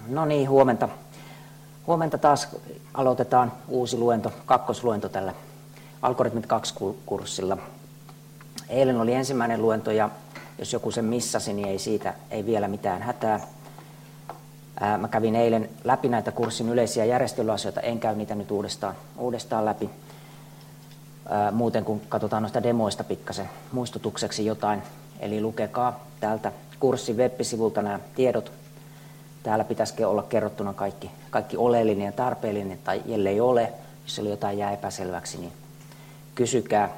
No niin, huomenta. Huomenta taas aloitetaan uusi luento, kakkosluento tällä Algoritmit 2-kurssilla. Eilen oli ensimmäinen luento ja jos joku sen missasi, niin ei vielä mitään hätää. Mä kävin eilen läpi näitä kurssin yleisiä järjestelyasioita, en käy niitä nyt uudestaan läpi. Muuten kun katsotaan noista demoista pikkasen muistutukseksi jotain. Eli lukekaa täältä kurssin web-sivulta nämä tiedot. Täällä pitäisikin olla kerrottuna kaikki oleellinen ja tarpeellinen, tai ellei ole, jos oli jotain jää epäselväksi, niin kysykää,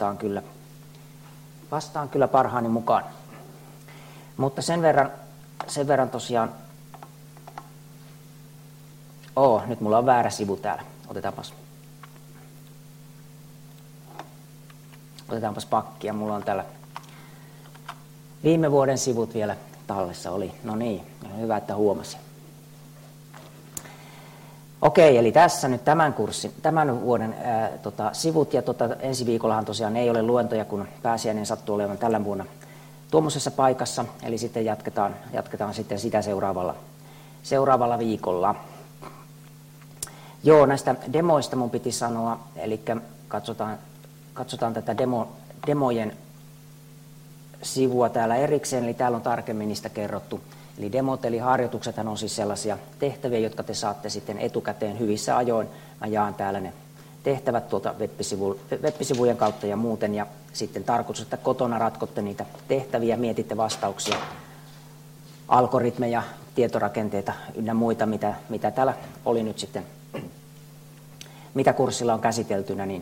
vastaan kyllä parhaani mukaan. Mutta sen verran tosiaan, nyt mulla on väärä sivu täällä, otetaanpas pakkia, mulla on täällä viime vuoden sivut vielä tallessa oli. No niin, hyvä, että huomasin. Okei, eli tässä nyt tämän vuoden sivut, ja ensi viikollahan tosiaan ei ole luentoja, kun pääsiäinen sattuu olemaan tällä vuonna tuommoisessa paikassa, eli sitten jatketaan sitten sitä seuraavalla viikolla. Joo, näistä demoista mun piti sanoa, eli katsotaan tätä demojen sivua täällä erikseen, eli täällä on tarkemmin niistä kerrottu. Eli demot eli harjoituksethan on siis sellaisia tehtäviä, jotka te saatte sitten etukäteen hyvissä ajoin. Mä jaan täällä ne tehtävät tuolta web-sivujen kautta ja muuten, ja sitten tarkoitus, että kotona ratkotte niitä tehtäviä, mietitte vastauksia, algoritmeja, tietorakenteita ynnä muita, mitä täällä oli nyt sitten, mitä kurssilla on käsiteltynä, niin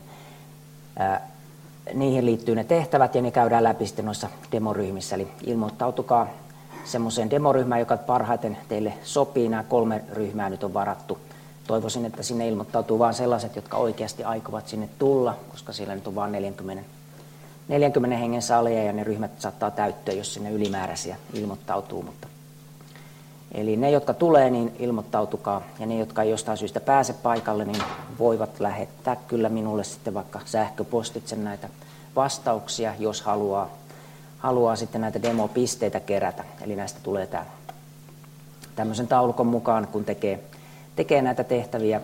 niihin liittyy ne tehtävät ja ne käydään läpi sitten noissa demoryhmissä. Eli ilmoittautukaa semmoiseen demoryhmään, joka parhaiten teille sopii. Nämä 3 ryhmää nyt on varattu. Toivoisin, että sinne ilmoittautuu vain sellaiset, jotka oikeasti aikovat sinne tulla, koska siellä nyt on vain 40 hengen saleja ja ne ryhmät saattaa täyttyä, jos sinne ylimääräisiä ilmoittautuu. Eli ne, jotka tulee, niin ilmoittautukaa, ja ne, jotka ei jostain syystä pääse paikalle, niin voivat lähettää kyllä minulle sitten vaikka sähköpostitse näitä vastauksia, jos haluaa sitten näitä demopisteitä kerätä. Eli näistä tulee tämmöisen taulukon mukaan, kun tekee näitä tehtäviä,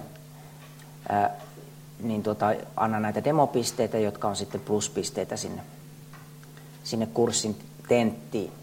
niin anna näitä demopisteitä, jotka on sitten pluspisteitä sinne kurssin tenttiin.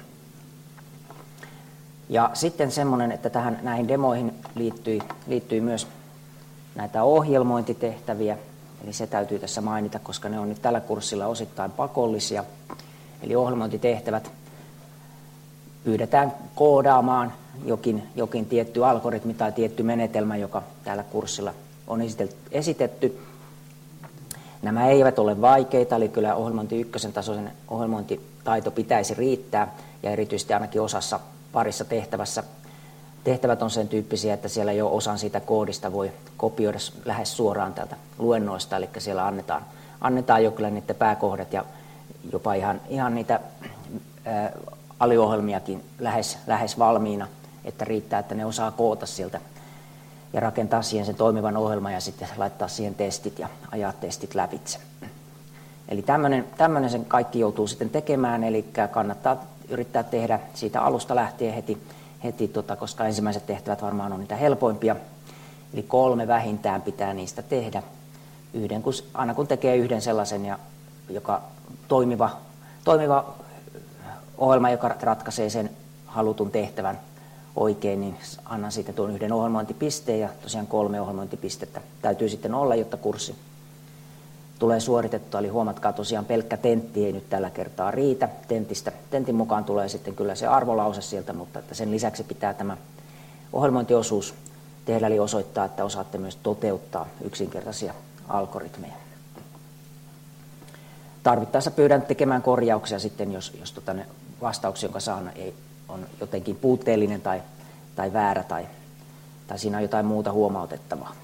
Ja sitten semmoinen, että näihin demoihin liittyy myös näitä ohjelmointitehtäviä, eli se täytyy tässä mainita, koska ne on nyt tällä kurssilla osittain pakollisia. Eli ohjelmointitehtävät pyydetään koodaamaan jokin tietty algoritmi tai tietty menetelmä, joka tällä kurssilla on esitetty. Nämä eivät ole vaikeita, eli kyllä ohjelmointi 1 tasoisen ohjelmointitaito pitäisi riittää, ja erityisesti ainakin parissa tehtävät on sen tyyppisiä, että siellä jo osan siitä koodista voi kopioida lähes suoraan täältä luennoista, eli siellä annetaan jo kyllä niiden pääkohdat ja jopa ihan niitä aliohjelmiakin lähes valmiina, että riittää, että ne osaa koota sieltä ja rakentaa siihen sen toimivan ohjelman ja sitten laittaa siihen testit ja ajaa testit lävitse. Eli tämmöinen sen kaikki joutuu sitten tekemään, eli kannattaa yrittää tehdä siitä alusta lähtien heti koska ensimmäiset tehtävät varmaan on niitä helpoimpia. Eli 3 vähintään pitää niistä tehdä. Aina kun tekee yhden sellaisen, joka toimiva ohjelma, joka ratkaisee sen halutun tehtävän oikein, niin annan siitä tuon yhden ohjelmointipisteen, ja tosiaan 3 ohjelmointipistettä täytyy sitten olla, jotta kurssi tulee suoritettua. Eli huomatkaa tosiaan pelkkä tentti ei nyt tällä kertaa riitä. Tentin mukaan tulee sitten kyllä se arvolause sieltä, mutta että sen lisäksi pitää tämä ohjelmointiosuus tehdä, eli osoittaa, että osaatte myös toteuttaa yksinkertaisia algoritmeja. Tarvittaessa pyydän tekemään korjauksia sitten, jos ne vastauksia, jonka saan, on jotenkin puutteellinen tai väärä tai siinä on jotain muuta huomautettavaa.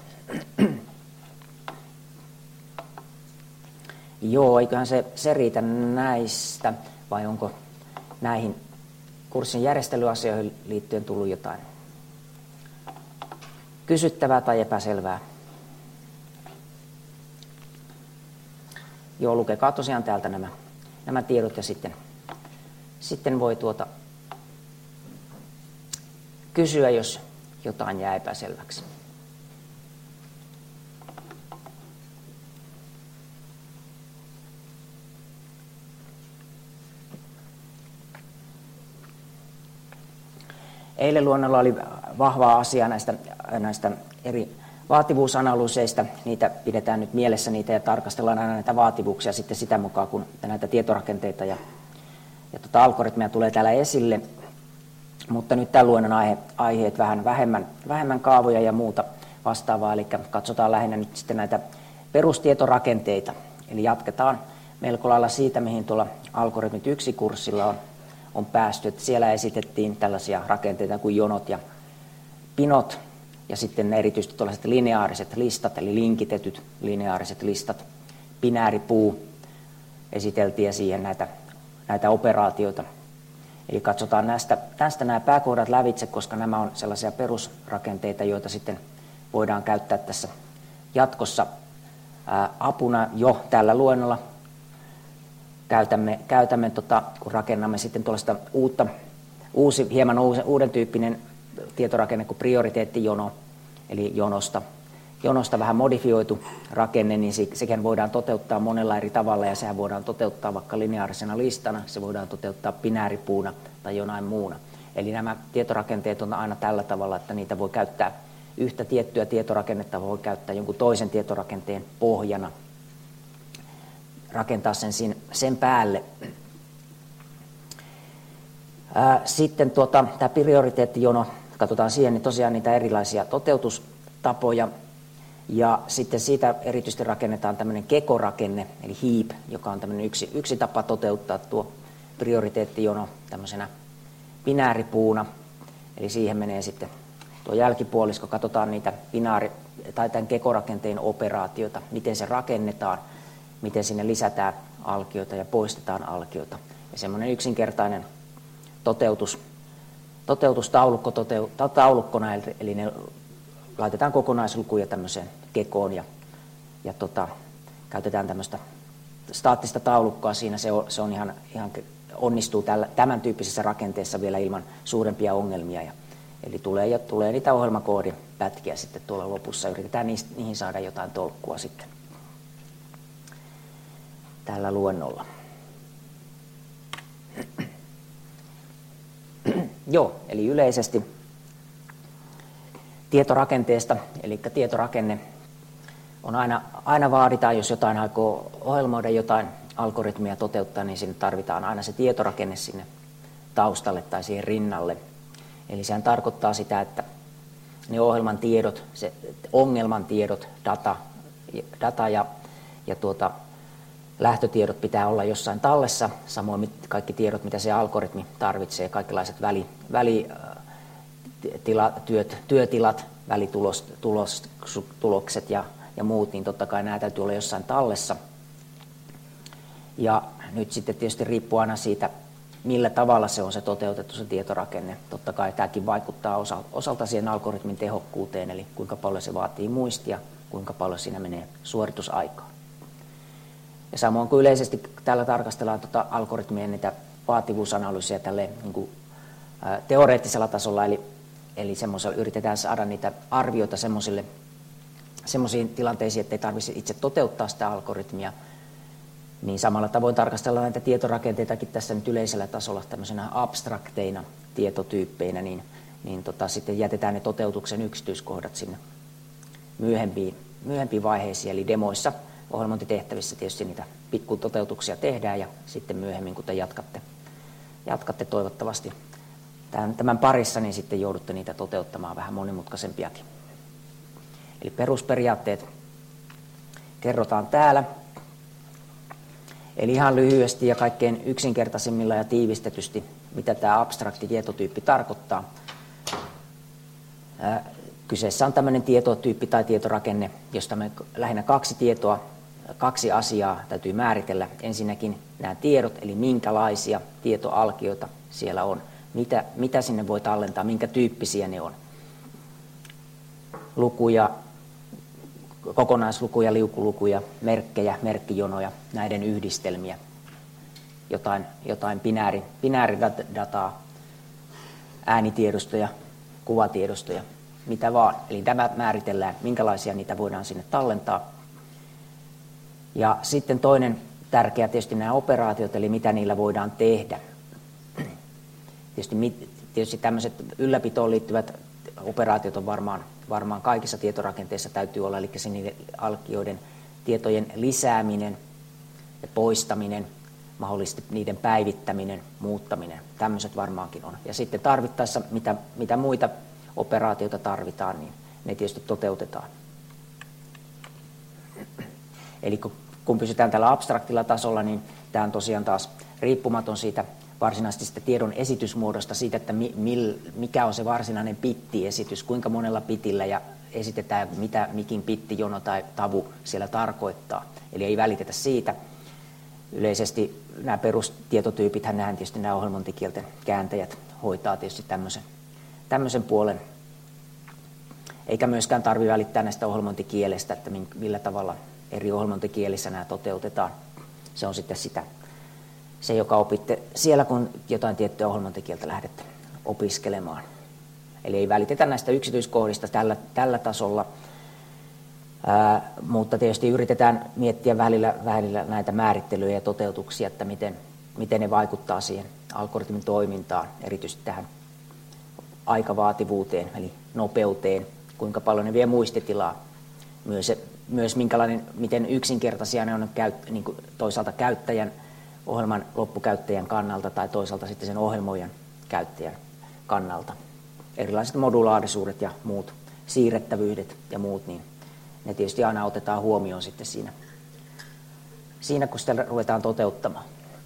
Joo, eiköhän se riitä näistä, vai onko näihin kurssin järjestelyasioihin liittyen tullut jotain kysyttävää tai epäselvää? Joo, lukekaa tosiaan täältä nämä tiedot ja sitten voi kysyä, jotain jää epäselväksi. Eilen luonnolla oli vahvaa asiaa näistä eri vaativuusanalyyseistä. Niitä pidetään nyt mielessä niitä ja tarkastellaan aina näitä vaativuuksia sitten sitä mukaan, kun näitä tietorakenteita ja algoritmeja tulee täällä esille. Mutta nyt tämän luennon aiheet vähän vähemmän kaavoja ja muuta vastaavaa, eli katsotaan lähinnä nyt sitten näitä perustietorakenteita. Eli jatketaan melko lailla siitä, mihin tuolla Algoritmit 1-kurssilla on päästy. Että siellä esitettiin tällaisia rakenteita kuin jonot ja pinot, ja sitten erityisesti tuollaiset lineaariset listat, eli linkitetyt lineaariset listat. Binääripuu esiteltiin ja siihen näitä operaatioita. Eli katsotaan tästä nämä pääkohdat lävitse, koska nämä on sellaisia perusrakenteita, joita sitten voidaan käyttää tässä jatkossa apuna jo tällä luennolla. Käytämme kun rakennamme sitten tuollaista hieman uuden tyyppinen tietorakenne kuin prioriteettijono, eli jonosta vähän modifioitu rakenne, niin sekin voidaan toteuttaa monella eri tavalla, ja sehän voidaan toteuttaa vaikka lineaarisena listana, se voidaan toteuttaa binääripuuna tai jonain muuna. Eli nämä tietorakenteet on aina tällä tavalla, että niitä voi käyttää yhtä tiettyä tietorakennetta, voi käyttää jonkun toisen tietorakenteen pohjana, rakentaa sen päälle. Sitten tämä prioriteettijono, katsotaan siihen, niin tosiaan niitä erilaisia toteutustapoja, ja sitten siitä erityisesti rakennetaan tämmöinen kekorakenne, eli heap, joka on tämmöinen yksi tapa toteuttaa tuo prioriteettijono tämmöisenä binääripuuna, eli siihen menee sitten tuo jälkipuolisko, katsotaan niitä tai tämän kekorakenteen operaatioita, miten se rakennetaan, miten sinne lisätään alkioita ja poistetaan alkioita. Ja semmoinen yksinkertainen taulukkona, eli ne laitetaan kokonaislukuja tämmöiseen kekoon ja käytetään tämmöistä staattista taulukkoa siinä. Se on ihan onnistuu tämän tyyppisessä rakenteessa vielä ilman suurempia ongelmia. Eli tulee niitä ohjelmakoodin pätkiä sitten tuolla lopussa. Yritetään niihin saada jotain tolkkua sitten tällä luennolla. Joo, eli yleisesti tietorakenteesta, eli tietorakenne on aina vaaditaan, jos jotain aikoo ohjelmoida, jotain algoritmia toteuttaa, niin sinne tarvitaan aina se tietorakenne sinne taustalle tai siihen rinnalle. Eli sehän tarkoittaa sitä, että ne ohjelman tiedot, se ongelman tiedot, data ja lähtötiedot pitää olla jossain tallessa, samoin kaikki tiedot, mitä se algoritmi tarvitsee, kaikenlaiset työtilat, välitulokset ja muut, niin totta kai nämä täytyy olla jossain tallessa. Ja nyt sitten tietysti riippuu aina siitä, millä tavalla se on se toteutettu se tietorakenne. Totta kai tämäkin vaikuttaa osalta siihen algoritmin tehokkuuteen, eli kuinka paljon se vaatii muistia, kuinka paljon siinä menee suoritusaikaa. Ja samoin kuin yleisesti täällä tarkastellaan algoritmien niitä vaativuusanalyysiä tälleen niin kuin teoreettisella tasolla, eli yritetään saada niitä arvioita semmoisiin tilanteisiin, ettei tarvitse itse toteuttaa sitä algoritmia, niin samalla tavoin tarkastellaan näitä tietorakenteitakin tässä nyt yleisellä tasolla tämmöisenä abstrakteina tietotyyppeinä, niin sitten jätetään ne toteutuksen yksityiskohdat sinne myöhempiin vaiheisiin, eli demoissa, ohjelmointitehtävissä tietysti niitä pikkutoteutuksia tehdään, ja sitten myöhemmin, kun te jatkatte toivottavasti tämän parissa, niin sitten joudutte niitä toteuttamaan vähän monimutkaisempiakin. Eli perusperiaatteet kerrotaan täällä. Eli ihan lyhyesti ja kaikkein yksinkertaisimmilla ja tiivistetysti, mitä tämä abstrakti tietotyyppi tarkoittaa. Kyseessä on tämmöinen tietotyyppi tai tietorakenne, josta me lähinnä kaksi asiaa täytyy määritellä. Ensinnäkin nämä tiedot, eli minkälaisia tietoalkioita siellä on, mitä sinne voi tallentaa, minkä tyyppisiä ne on. Lukuja, kokonaislukuja, liukulukuja, merkkejä, merkkijonoja, näiden yhdistelmiä, jotain binääridataa, äänitiedostoja, kuvatiedostoja mitä vaan. Eli tämä määritellään, minkälaisia niitä voidaan sinne tallentaa. Ja sitten toinen tärkeä tietysti nämä operaatiot, eli mitä niillä voidaan tehdä. Tietysti tämmöiset ylläpitoon liittyvät operaatiot on varmaan kaikissa tietorakenteissa täytyy olla, eli se niiden alkioiden tietojen lisääminen ja poistaminen, mahdollisesti niiden päivittäminen, muuttaminen, tämmöiset varmaankin on. Ja sitten tarvittaessa, mitä muita operaatioita tarvitaan, niin ne tietysti toteutetaan. Eli kun pysytään tällä abstraktilla tasolla, niin tämä on tosiaan taas riippumaton siitä varsinaisesti sitä tiedon esitysmuodosta, siitä, että mikä on se varsinainen bittiesitys, kuinka monella bitillä ja esitetään, mitä mikin bittijono tai tavu siellä tarkoittaa. Eli ei välitetä siitä. Yleisesti nämä perustietotyypithän, nähdään tietysti nämä ohjelmointikielten kääntäjät hoitaa tietysti tämmöisen puolen. Eikä myöskään tarvitse välittää näistä ohjelmointikielestä, että millä tavalla eri ohjelmointikielissä nämä toteutetaan. Se on sitten se, joka opitte siellä, kun jotain tiettyä ohjelmointikieltä lähdette opiskelemaan. Eli ei välitetä näistä yksityiskohdista tällä tasolla, mutta tietysti yritetään miettiä välillä näitä määrittelyjä ja toteutuksia, että miten ne vaikuttaa siihen algoritmin toimintaan, erityisesti tähän aikavaativuuteen, eli nopeuteen, kuinka paljon ne vie muistitilaa, myös miten yksinkertaisia ne on niin kuin toisaalta ohjelman loppukäyttäjän kannalta tai toisaalta sitten sen ohjelmoijan käyttäjän kannalta. Erilaiset modulaarisuudet ja muut, siirrettävyydet ja muut, niin ne tietysti aina otetaan huomioon sitten siinä kun sitä ruvetaan toteuttamaan.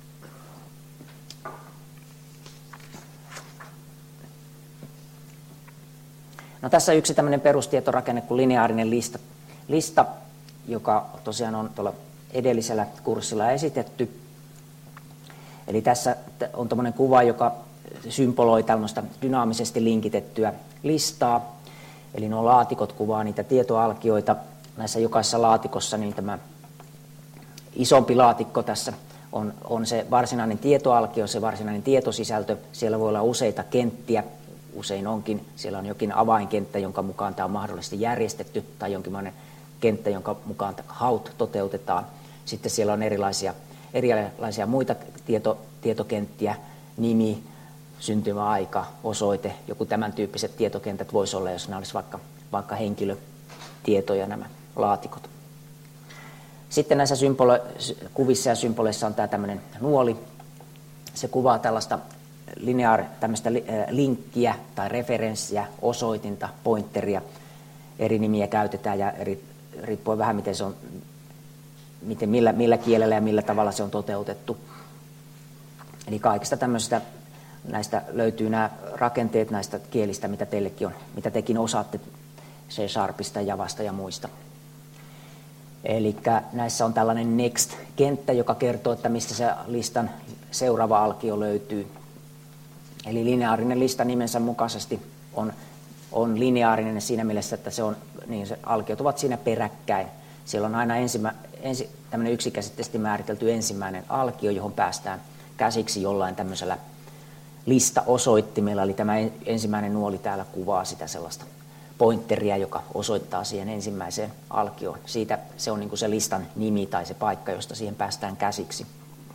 No tässä yksi tämmöinen perustietorakenne kuin lineaarinen lista, joka tosiaan on tuolla edellisellä kurssilla esitetty. Eli tässä on tämmöinen kuva, joka symboloi tämmöistä dynaamisesti linkitettyä listaa. Eli nuo laatikot kuvaa niitä tietoalkioita. Näissä jokaisessa laatikossa niin tämä isompi laatikko tässä on se varsinainen tietoalkio, se varsinainen tietosisältö. Siellä voi olla useita kenttiä, usein onkin. Siellä on jokin avainkenttä, jonka mukaan tämä on mahdollisesti järjestetty, tai jonkinlainen kenttä, jonka mukaan haut toteutetaan. Sitten siellä on erilaisia muita tietokenttiä, nimi, syntymäaika, osoite, joku tämän tyyppiset tietokentät voisi olla, jos nämä olisi vaikka henkilötietoja nämä laatikot. Sitten näissä kuvissa ja symboleissa on tämä tämmöinen nuoli. Se kuvaa tällaista tämmöistä linkkiä tai referenssiä, osoitinta, pointeria. Eri nimiä käytetään ja riippuen vähän miten se on, millä kielellä ja millä tavalla se on toteutettu. Eli kaikista tämmöisistä näistä löytyy nämä rakenteet näistä kielistä, mitä teillekin on, mitä tekin osaatte C-Sharpista, Javasta ja muista. Eli näissä on tällainen next-kenttä, joka kertoo, että mistä se listan seuraava alkio löytyy. Eli lineaarinen lista nimensä mukaisesti on lineaarinen siinä mielessä, että se alkiot ovat siinä peräkkäin. Siellä on aina tämmöinen yksikäsitteisesti määritelty ensimmäinen alkio, johon päästään käsiksi jollain tämmöisellä listaosoittimella. Eli tämä ensimmäinen nuoli täällä kuvaa sitä sellaista pointeria, joka osoittaa siihen ensimmäiseen alkioon. Siitä se on niin kuin se listan nimi tai se paikka, josta siihen päästään käsiksi.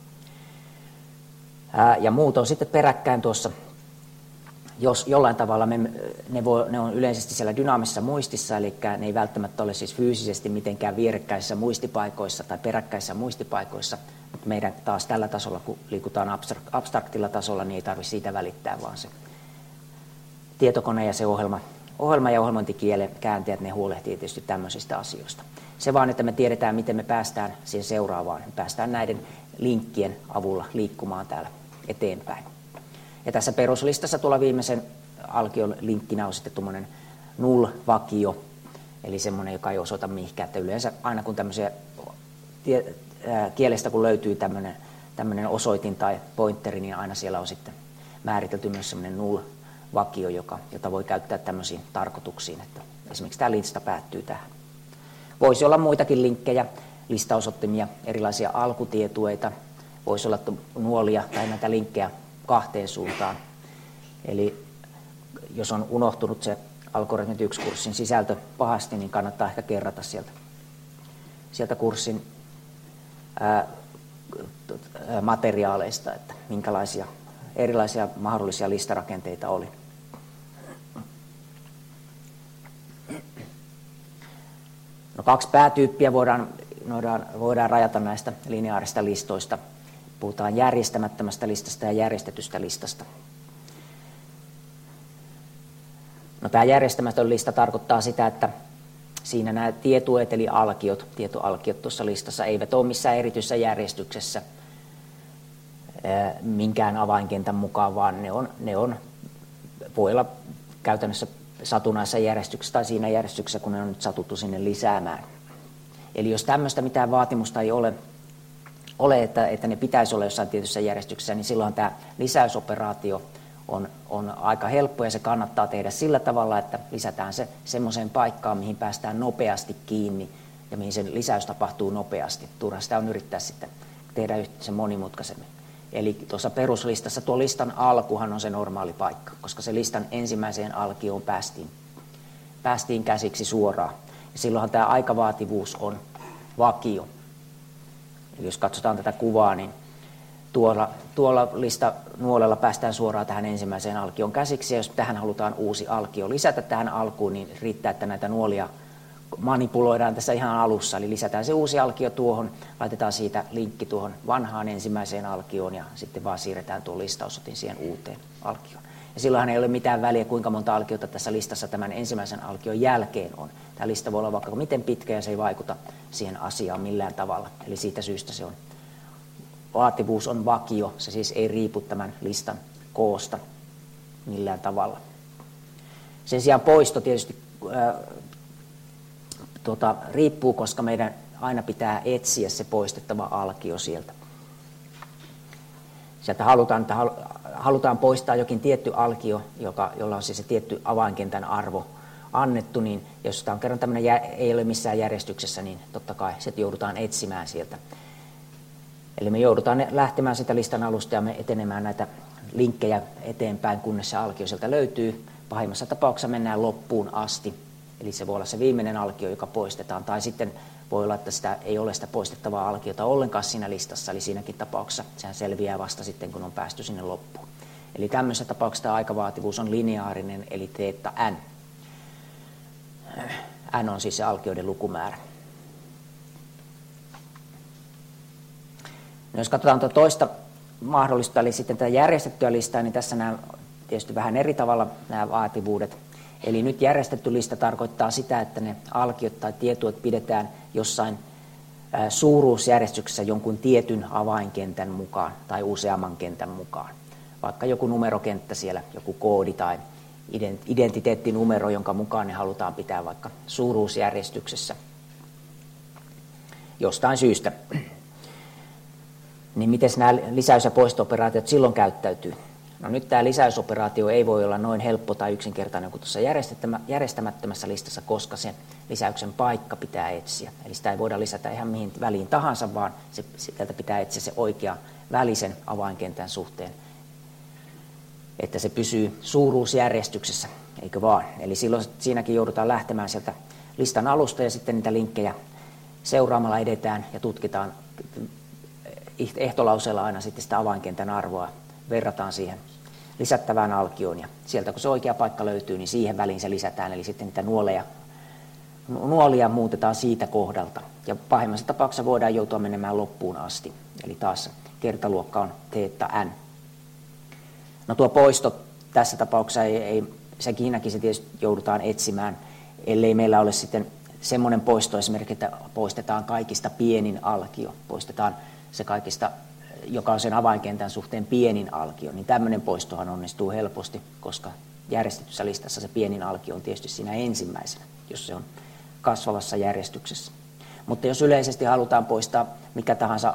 Ja muut on sitten peräkkäin tuossa, jos jollain tavalla ne on yleisesti siellä dynaamisessa muistissa, eli ne ei välttämättä ole siis fyysisesti mitenkään vierekkäisissä muistipaikoissa tai peräkkäisissä muistipaikoissa, mutta meidän taas tällä tasolla, kun liikutaan abstraktilla tasolla, niin ei tarvitse siitä välittää, vaan se tietokone ja se ohjelma ja ohjelmointikielen kääntäjät, ne huolehtii tietysti tämmöisistä asioista. Se vaan, että me tiedetään, miten me päästään siihen seuraavaan. Me päästään näiden linkkien avulla liikkumaan täällä eteenpäin. Ja tässä peruslistassa tuolla viimeisen alkion linkkinä on sitten tuommoinen null-vakio, eli semmoinen, joka ei osoita mihinkään. Että yleensä aina kun tämmöisiä kielestä kun löytyy tämmöinen osoitin tai pointeri, niin aina siellä on sitten määritelty myös semmoinen null-vakio, jota voi käyttää tämmöisiin tarkoituksiin, että esimerkiksi tämä lista päättyy tähän. Voisi olla muitakin linkkejä, listausottimia, erilaisia alkutietueita, voisi olla nuolia tai näitä linkkejä kahteen suuntaan. Eli jos on unohtunut se Algoritmit 1-kurssin sisältö pahasti, niin kannattaa ehkä kerrata sieltä kurssin materiaaleista, että minkälaisia erilaisia mahdollisia listarakenteita oli. No, 2 päätyyppiä voidaan rajata näistä lineaarisista listoista. Puhutaan järjestämättömästä listasta ja järjestetystä listasta. No, tämä järjestämätön lista tarkoittaa sitä, että siinä nämä tietuet eli tietoalkiot tuossa listassa eivät ole missään erityisessä järjestyksessä minkään avainkentän mukaan, vaan voi olla käytännössä satunnaisessa järjestyksessä tai siinä järjestyksessä, kun ne on nyt satuttu sinne lisäämään. Eli jos tämmöistä mitään vaatimusta ei ole että ne pitäisi olla jossain tietyssä järjestyksessä, niin silloin tämä lisäysoperaatio on aika helppo ja se kannattaa tehdä sillä tavalla, että lisätään se semmoiseen paikkaan, mihin päästään nopeasti kiinni ja mihin se lisäys tapahtuu nopeasti. Turha sitä on yrittää sitten tehdä sen monimutkaisemmin. Eli tuossa peruslistassa tuo listan alkuhan on se normaali paikka, koska se listan ensimmäiseen alkioon päästiin käsiksi suoraan. Ja silloinhan tämä aikavaativuus on vakio. Eli jos katsotaan tätä kuvaa, niin tuolla listanuolella päästään suoraan tähän ensimmäiseen alkioon käsiksi, ja jos tähän halutaan uusi alkio lisätä tähän alkuun, niin riittää, että näitä nuolia manipuloidaan tässä ihan alussa, eli lisätään se uusi alkio tuohon, laitetaan siitä linkki tuohon vanhaan ensimmäiseen alkioon, ja sitten vaan siirretään tuo listausotin siihen uuteen alkioon. Ja silloinhan ei ole mitään väliä, kuinka monta alkiota tässä listassa tämän ensimmäisen alkion jälkeen on. Tämä lista voi olla vaikka miten pitkä, ja se ei vaikuta siihen asiaan millään tavalla, eli siitä syystä se on. Vaativuus on vakio, se siis ei riipu tämän listan koosta millään tavalla. Sen sijaan poisto tietysti riippuu, koska meidän aina pitää etsiä se poistettava alkio sieltä. Sieltä halutaan poistaa jokin tietty alkio, jolla on siis se tietty avainkentän arvo annettu, niin jos tämä on kerran tämmöinen ei ole missään järjestyksessä, niin totta kai se joudutaan etsimään sieltä. Eli me joudutaan lähtemään sitä listan alusta ja me etenemään näitä linkkejä eteenpäin, kunnes se alkio sieltä löytyy. Pahimmassa tapauksessa mennään loppuun asti. Eli se voi olla se viimeinen alkio, joka poistetaan. Tai sitten voi olla, että sitä ei ole sitä poistettavaa alkiota ollenkaan siinä listassa. Eli siinäkin tapauksessa sehän selviää vasta sitten, kun on päästy sinne loppuun. Eli tämmöisessä tapauksessa tämä aikavaativuus on lineaarinen, eli teetta n. N on siis se alkioiden lukumäärä. No, jos katsotaan toista mahdollista, eli sitten tätä järjestettyä listaa, niin tässä nämä tietysti vähän eri tavalla nämä vaativuudet. Eli nyt järjestetty lista tarkoittaa sitä, että ne alkiot tai tietuot pidetään jossain suuruusjärjestyksessä jonkun tietyn avainkentän mukaan tai useamman kentän mukaan. Vaikka joku numerokenttä siellä, joku koodi tai identiteettinumero, jonka mukaan ne halutaan pitää vaikka suuruusjärjestyksessä jostain syystä. Niin miten nämä lisäys- ja poisto-operaatiot silloin käyttäytyy? No, nyt tämä lisäysoperaatio ei voi olla noin helppo tai yksinkertainen kuin tuossa järjestämättömässä listassa, koska se lisäyksen paikka pitää etsiä. Eli sitä ei voida lisätä ihan mihin väliin tahansa, vaan sieltä pitää etsiä se oikea välisen avainkentän suhteen, että se pysyy suuruusjärjestyksessä, eikö vaan? Eli silloin siinäkin joudutaan lähtemään sieltä listan alusta ja sitten niitä linkkejä seuraamalla edetään ja tutkitaan ehtolauseella aina sitten sitä avainkentän arvoa, verrataan siihen lisättävään alkioon ja sieltä kun se oikea paikka löytyy, niin siihen väliin se lisätään, eli sitten niitä nuolia muutetaan siitä kohdalta. Ja pahimmassa tapauksessa voidaan joutua menemään loppuun asti, eli taas kertaluokka on teetta n. No, tuo poisto tässä tapauksessa siinäkin se tietysti joudutaan etsimään, ellei meillä ole sitten semmoinen poisto esimerkiksi, että poistetaan kaikista pienin alkio, poistetaan se kaikista, joka on sen avainkentän suhteen pienin alkio, niin tämmöinen poistohan onnistuu helposti, koska järjestetyssä listassa se pienin alkio on tietysti siinä ensimmäisenä, jos se on kasvavassa järjestyksessä. Mutta jos yleisesti halutaan poistaa mikä tahansa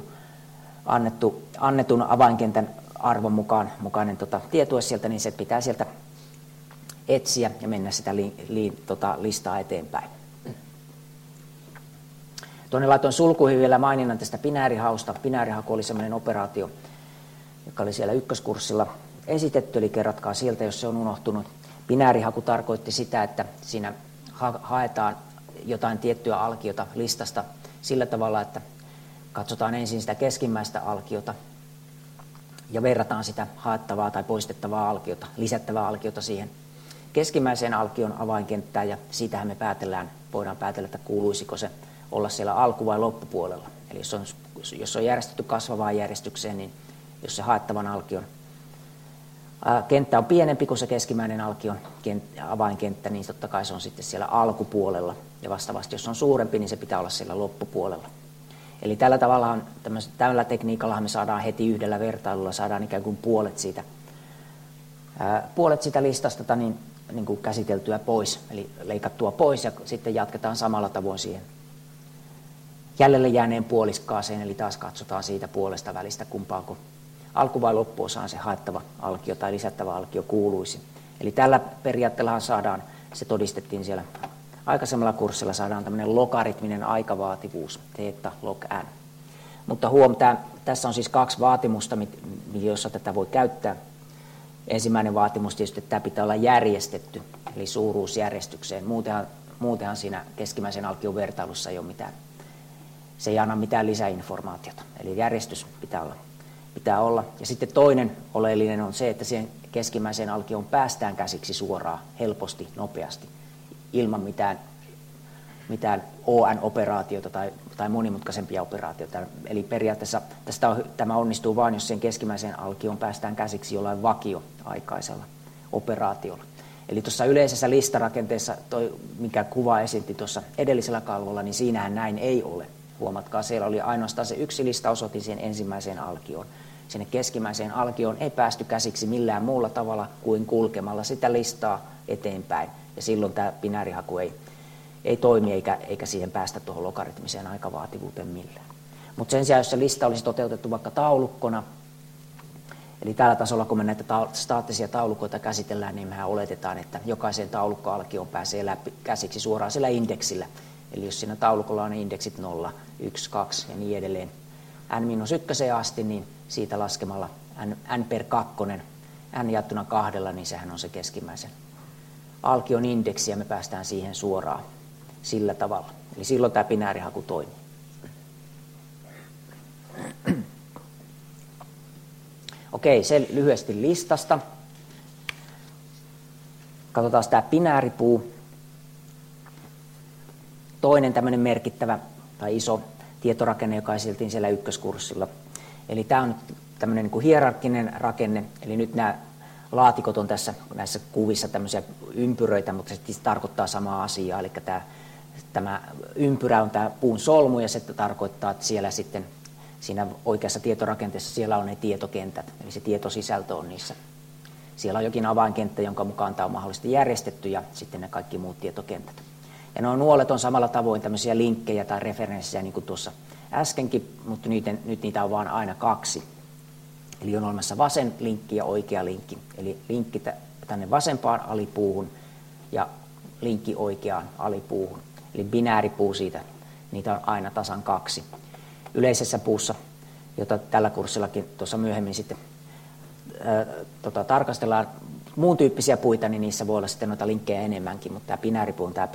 annetun avainkentän arvon mukainen tietue sieltä, niin se pitää sieltä etsiä ja mennä sitä listaa eteenpäin. Tuonne laitoin sulkuihin vielä maininnan tästä binäärihausta. Binäärihaku oli sellainen operaatio, joka oli siellä ykköskurssilla esitetty, eli kerratkaa sieltä, jos se on unohtunut. Binäärihaku tarkoitti sitä, että siinä haetaan jotain tiettyä alkiota listasta sillä tavalla, että katsotaan ensin sitä keskimmäistä alkiota ja verrataan sitä haettavaa tai poistettavaa alkiota, lisättävää alkiota siihen keskimmäiseen alkion avainkenttään, ja siitähän me voidaan päätellä, että kuuluisiko se olla siellä alku- vai loppupuolella. Eli jos on järjestetty kasvavaan järjestykseen, niin jos se haettavan alkion kenttä on pienempi kuin se keskimmäinen alkion avainkenttä, niin totta kai se on sitten siellä alkupuolella. Ja vastaavasti, jos on suurempi, niin se pitää olla siellä loppupuolella. Eli tällä tekniikalla me saadaan heti yhdellä vertailulla saadaan ikään kuin puolet sitä listasta niin kuin käsiteltyä pois, eli leikattua pois, ja sitten jatketaan samalla tavoin siihen jäljelle jääneen puoliskaaseen, eli taas katsotaan siitä puolesta välistä, kumpaanko alku- vai loppuosaan se haettava alkio tai lisättävä alkio kuuluisi. Eli tällä periaatteellahan saadaan, se todistettiin siellä aikaisemmalla kurssilla, saadaan tämmöinen logaritminen aikavaativuus, θ log n. Mutta tässä on siis 2 vaatimusta, joissa tätä voi käyttää. Ensimmäinen vaatimus tietysti, että tämä pitää olla järjestetty, eli suuruusjärjestykseen. Muutenhan siinä keskimmäisen alkion vertailussa ei ole mitään. Se ei anna mitään lisäinformaatiota, eli järjestys pitää olla. Ja sitten toinen oleellinen on se, että siihen keskimmäiseen alkioon päästään käsiksi suoraan, helposti, nopeasti, ilman mitään ON-operaatioita tai monimutkaisempia operaatioita. Eli periaatteessa tämä onnistuu vain, jos sen keskimmäiseen alkioon päästään käsiksi jollain vakioaikaisella operaatiolla. Eli tuossa yleisessä listarakenteessa, mikä kuva esitti tuossa edellisellä kalvolla, niin siinähän näin ei ole. Huomatkaa, siellä oli ainoastaan se yksi listaosoitin siihen ensimmäiseen alkioon. Sinne keskimmäiseen alkioon ei päästy käsiksi millään muulla tavalla kuin kulkemalla sitä listaa eteenpäin. Ja silloin tämä binäärihaku ei toimi eikä siihen päästä tuohon logaritmiseen aikavaativuuteen millään. Mutta sen sijaan, jos se lista olisi toteutettu vaikka taulukkona, eli tällä tasolla, kun me näitä staattisia taulukoita käsitellään, niin mehän oletetaan, että jokaiseen taulukkoalkioon pääsee käsiksi suoraan sillä indeksillä. Eli jos siinä taulukolla on indeksit 0, 1, 2 ja niin edelleen n-1 asti, niin siitä laskemalla n per 2, n jaettuna 2, niin sehän on se keskimmäisen alkion indeksi, ja me päästään siihen suoraan sillä tavalla. Eli silloin tämä binäärihaku toimii. Okei, se lyhyesti listasta. Katsotaan tämä binääripuu. Toinen tämmöinen merkittävä tai iso tietorakenne, joka esiteltiin siellä ykköskurssilla. Eli tämä on tämmöinen niin kuin hierarkkinen rakenne, eli nyt nämä laatikot on näissä kuvissa tämmöisiä ympyröitä, mutta se tarkoittaa samaa asiaa, eli tämä ympyrä on tämä puun solmu, ja se tarkoittaa, että siellä sitten siinä oikeassa tietorakenteessa siellä on ne tietokentät, eli se tietosisältö on niissä. Siellä on jokin avainkenttä, jonka mukaan tämä on mahdollisesti järjestetty, ja sitten ne kaikki muut tietokentät. Ja nuo nuolet on samalla tavoin tämmöisiä linkkejä tai referenssejä, niin kuin tuossa äskenkin, mutta nyt niitä on vaan aina 2. Eli on olemassa vasen linkki ja oikea linkki. Eli linkki tänne vasempaan alipuuhun ja linkki oikeaan alipuuhun. Eli binääripuu siitä, niitä on aina tasan 2. Yleisessä puussa, jota tällä kurssillakin tuossa myöhemmin sitten tarkastellaan, muun tyyppisiä puita, niin niissä voi olla sitten noita linkkejä enemmänkin, mutta tämä binääripuu on tämä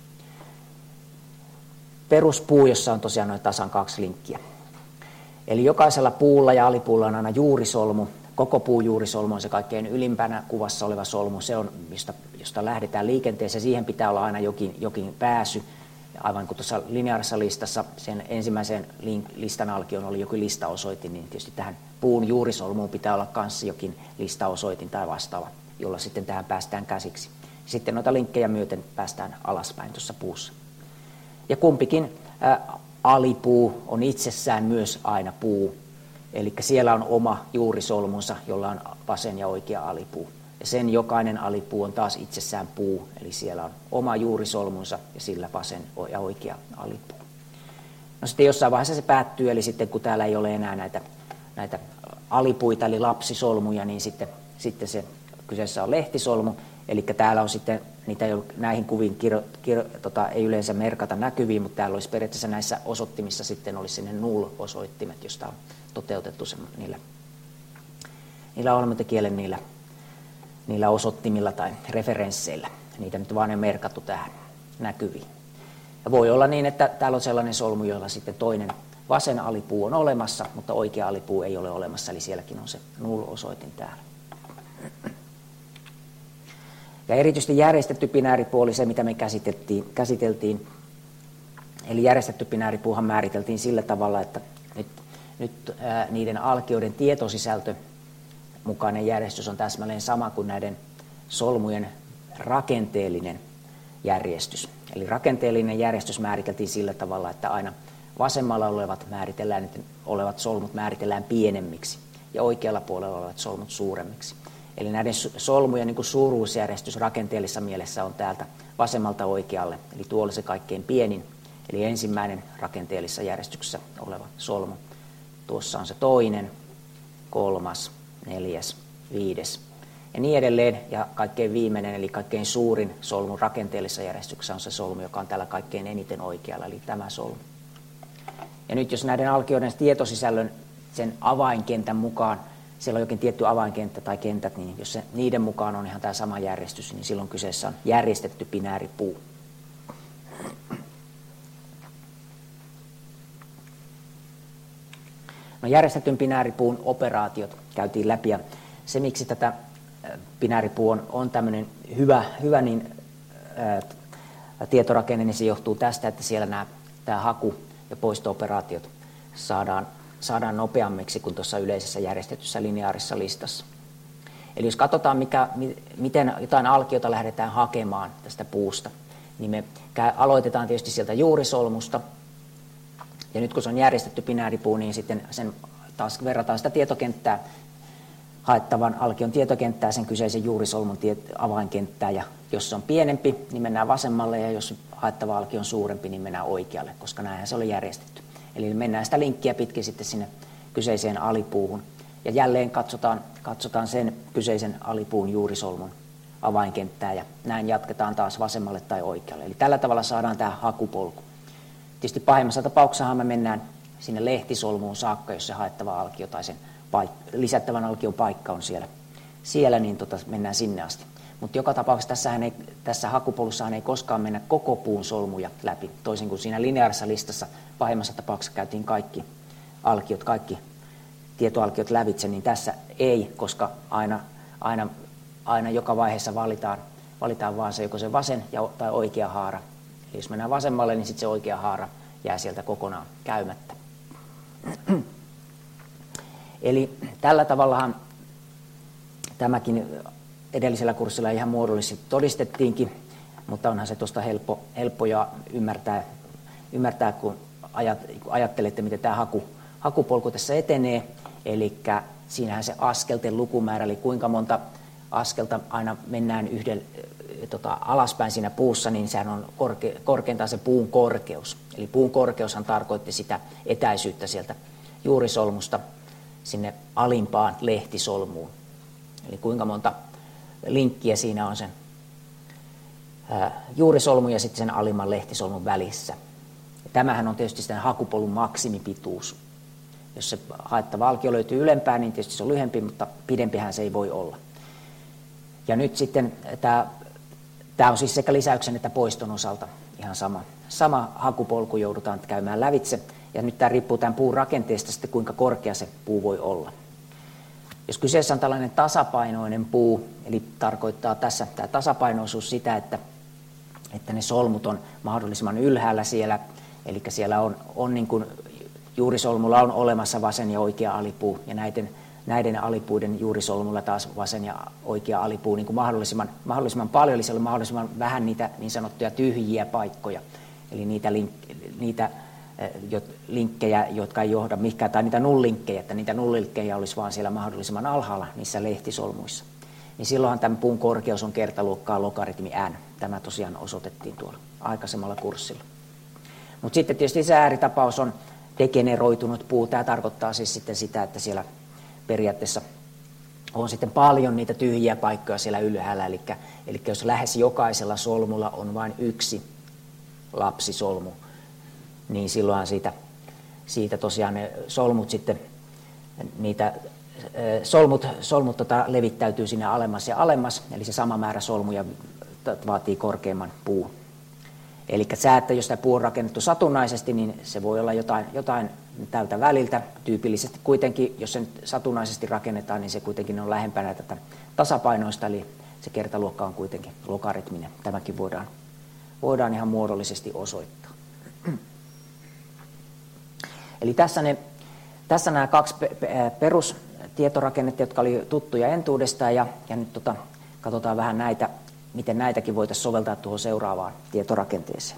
peruspuu, jossa on tosiaan noin tasan 2 linkkiä. Eli jokaisella puulla ja alipuulla on aina juurisolmu. Koko puujuurisolmu on se kaikkein ylimpänä kuvassa oleva solmu. Se on, josta lähdetään liikenteeseen. Siihen pitää olla aina jokin pääsy. Aivan kuin tuossa lineaarisessa listassa sen ensimmäisen listan alkion oli jokin listaosoitin, niin tietysti tähän puun juurisolmuun pitää olla kanssa jokin listaosoitin tai vastaava, jolla sitten tähän päästään käsiksi. Sitten noita linkkejä myöten päästään alaspäin tuossa puussa. Ja kumpikin alipuu on itsessään myös aina puu. Eli siellä on oma juurisolmunsa, jolla on vasen ja oikea alipuu. Ja sen jokainen alipuu on taas itsessään puu, eli siellä on oma juurisolmunsa ja sillä vasen ja oikea alipuu. No sitten jossain vaiheessa se päättyy, eli sitten kun täällä ei ole enää näitä alipuita, eli lapsisolmuja, niin sitten se kyseessä on lehtisolmu. Eli täällä on sitten, niitä ei ole, näihin kuviin ei yleensä merkata näkyviin, mutta täällä olisi periaatteessa näissä osoittimissa sitten olisi sinne null-osoittimet, josta on toteutettu niillä olematokielen niillä niillä osoittimilla tai referensseillä. Niitä nyt vaan on merkattu tähän näkyviin. Ja voi olla niin, että täällä on sellainen solmu, jolla sitten toinen vasen alipuu on olemassa, mutta oikea alipuu ei ole olemassa, eli sielläkin on se null-osoitin täällä. Ja erityisesti järjestetty binääripuu oli se, mitä me käsiteltiin. Eli järjestetty binääripuuhan määriteltiin sillä tavalla, että nyt niiden alkioiden tietosisältö mukainen järjestys on täsmälleen sama kuin näiden solmujen rakenteellinen järjestys. Eli rakenteellinen järjestys määriteltiin sillä tavalla, että aina vasemmalla olevat solmut määritellään pienemmiksi ja oikealla puolella olevat solmut suuremmiksi. Eli näiden solmujen niin kuin suuruusjärjestys rakenteellisessa mielessä on täältä vasemmalta oikealle. Eli tuo oli se kaikkein pienin, eli ensimmäinen rakenteellisessa järjestyksessä oleva solmu. Tuossa on se toinen, kolmas, neljäs, viides ja niin edelleen. Ja kaikkein viimeinen, eli kaikkein suurin solmu rakenteellisessa järjestyksessä on se solmu, joka on täällä kaikkein eniten oikealla, eli tämä solmu. Ja nyt jos näiden alkioiden tietosisällön sen avainkentän mukaan, siellä on jokin tietty avainkenttä tai kentät, niin jos se niiden mukaan on ihan tämä sama järjestys, niin silloin kyseessä on järjestetty binääripuu. No, järjestetyn binääripuun operaatiot käytiin läpi, ja se miksi tätä binääripuu on tämmöinen hyvä niin, tietorakenne, niin se johtuu tästä, että siellä tämä haku- ja poisto-operaatiot saadaan nopeammiksi kuin tuossa yleisessä järjestetyssä lineaarisessa listassa. Eli jos katsotaan, miten jotain alkiota lähdetään hakemaan tästä puusta, niin me aloitetaan tietysti sieltä juurisolmusta. Ja nyt kun se on järjestetty binääripuu, niin sitten sen taas verrataan sitä tietokenttää, haettavan alkion tietokenttää sen kyseisen juurisolmun avainkenttää. Ja jos se on pienempi, niin mennään vasemmalle, ja jos haettava alkio on suurempi, niin mennään oikealle, koska näinhän se oli järjestetty. Eli mennään sitä linkkiä pitkin sitten sinne kyseiseen alipuuhun. Ja jälleen katsotaan sen kyseisen alipuun juurisolmun avainkenttää, ja näin jatketaan taas vasemmalle tai oikealle. Eli tällä tavalla saadaan tämä hakupolku. Tietysti pahimmassa tapauksessahan me mennään sinne lehtisolmuun saakka, jos se haettava alkio tai sen lisättävän alkion paikka on siellä niin mennään sinne asti. Mutta joka tapauksessa tässä hakupolussahan ei koskaan mennä koko puun solmuja läpi, toisin kuin siinä lineaarisessa listassa pahimmassa tapauksessa käytiin kaikki tietoalkiot lävitse, niin tässä ei, koska aina joka vaiheessa valitaan vaan se joko se vasen tai oikea haara. Eli jos mennään vasemmalle, niin sitten se oikea haara jää sieltä kokonaan käymättä. Eli tällä tavallahan tämäkin edellisellä kurssilla ihan muodollisesti todistettiinkin, mutta onhan se tuosta helppo ja ymmärtää, kun ajattelette, miten tämä hakupolku tässä etenee. Eli siinähän se askelten lukumäärä, eli kuinka monta askelta aina mennään alaspäin siinä puussa, niin sehän on korkeintaan se puun korkeus. Eli puun korkeushan tarkoitti sitä etäisyyttä sieltä juurisolmusta sinne alimpaan lehtisolmuun. Eli kuinka monta linkkiä siinä on sen juurisolmun ja sitten sen alimman lehtisolmun välissä. Ja tämähän on tietysti sen hakupolun maksimipituus. Jos se haettava alkio löytyy ylempään, niin tietysti se on lyhempi, mutta pidempihän se ei voi olla. Ja nyt sitten tämä on siis sekä lisäyksen että poiston osalta ihan sama hakupolku joudutaan käymään lävitse. Ja nyt tämä riippuu tämän puun rakenteesta sitten, kuinka korkea se puu voi olla. Jos kyseessä on tällainen tasapainoinen puu, eli tarkoittaa tässä tämä tasapainoisuus sitä, että ne solmut on mahdollisimman ylhäällä siellä, eli siellä on niin kuin juurisolmulla on olemassa vasen ja oikea alipuu, ja näiden alipuiden juurisolmulla taas vasen ja oikea alipuu niin kuin mahdollisimman paljon, eli siellä on mahdollisimman vähän niitä niin sanottuja tyhjiä paikkoja, eli niitä linkkejä, jotka ei johda mihinkään, tai niitä nullinkkejä, että niitä nullinkkejä olisi vaan siellä mahdollisimman alhaalla niissä lehtisolmuissa. Niin silloinhan tämän puun korkeus on kertaluokkaa logaritmi n. Tämä tosiaan osoitettiin tuolla aikaisemmalla kurssilla. Mutta sitten tietysti se ääritapaus on degeneroitunut puu. Tämä tarkoittaa siis sitten sitä, että siellä periaatteessa on sitten paljon niitä tyhjiä paikkoja siellä ylhäällä. Eli jos lähes jokaisella solmulla on vain yksi lapsisolmu, niin silloinhan siitä tosiaan ne solmut sitten, solmut levittäytyy sinne alemmas ja alemmas, eli se sama määrä solmuja vaatii korkeamman puun. Eli se, että jos tämä puu on rakennettu satunnaisesti, niin se voi olla jotain tältä väliltä. Tyypillisesti kuitenkin, jos se nyt satunnaisesti rakennetaan, niin se kuitenkin on lähempänä tätä tasapainoista, eli se kertaluokka on kuitenkin logaritminen. Tämäkin voidaan ihan muodollisesti osoittaa. Eli tässä nämä kaksi perustietorakennetta, jotka oli tuttuja entuudestaan, ja nyt katsotaan vähän näitä, miten näitäkin voitaisiin soveltaa tuohon seuraavaan tietorakenteeseen.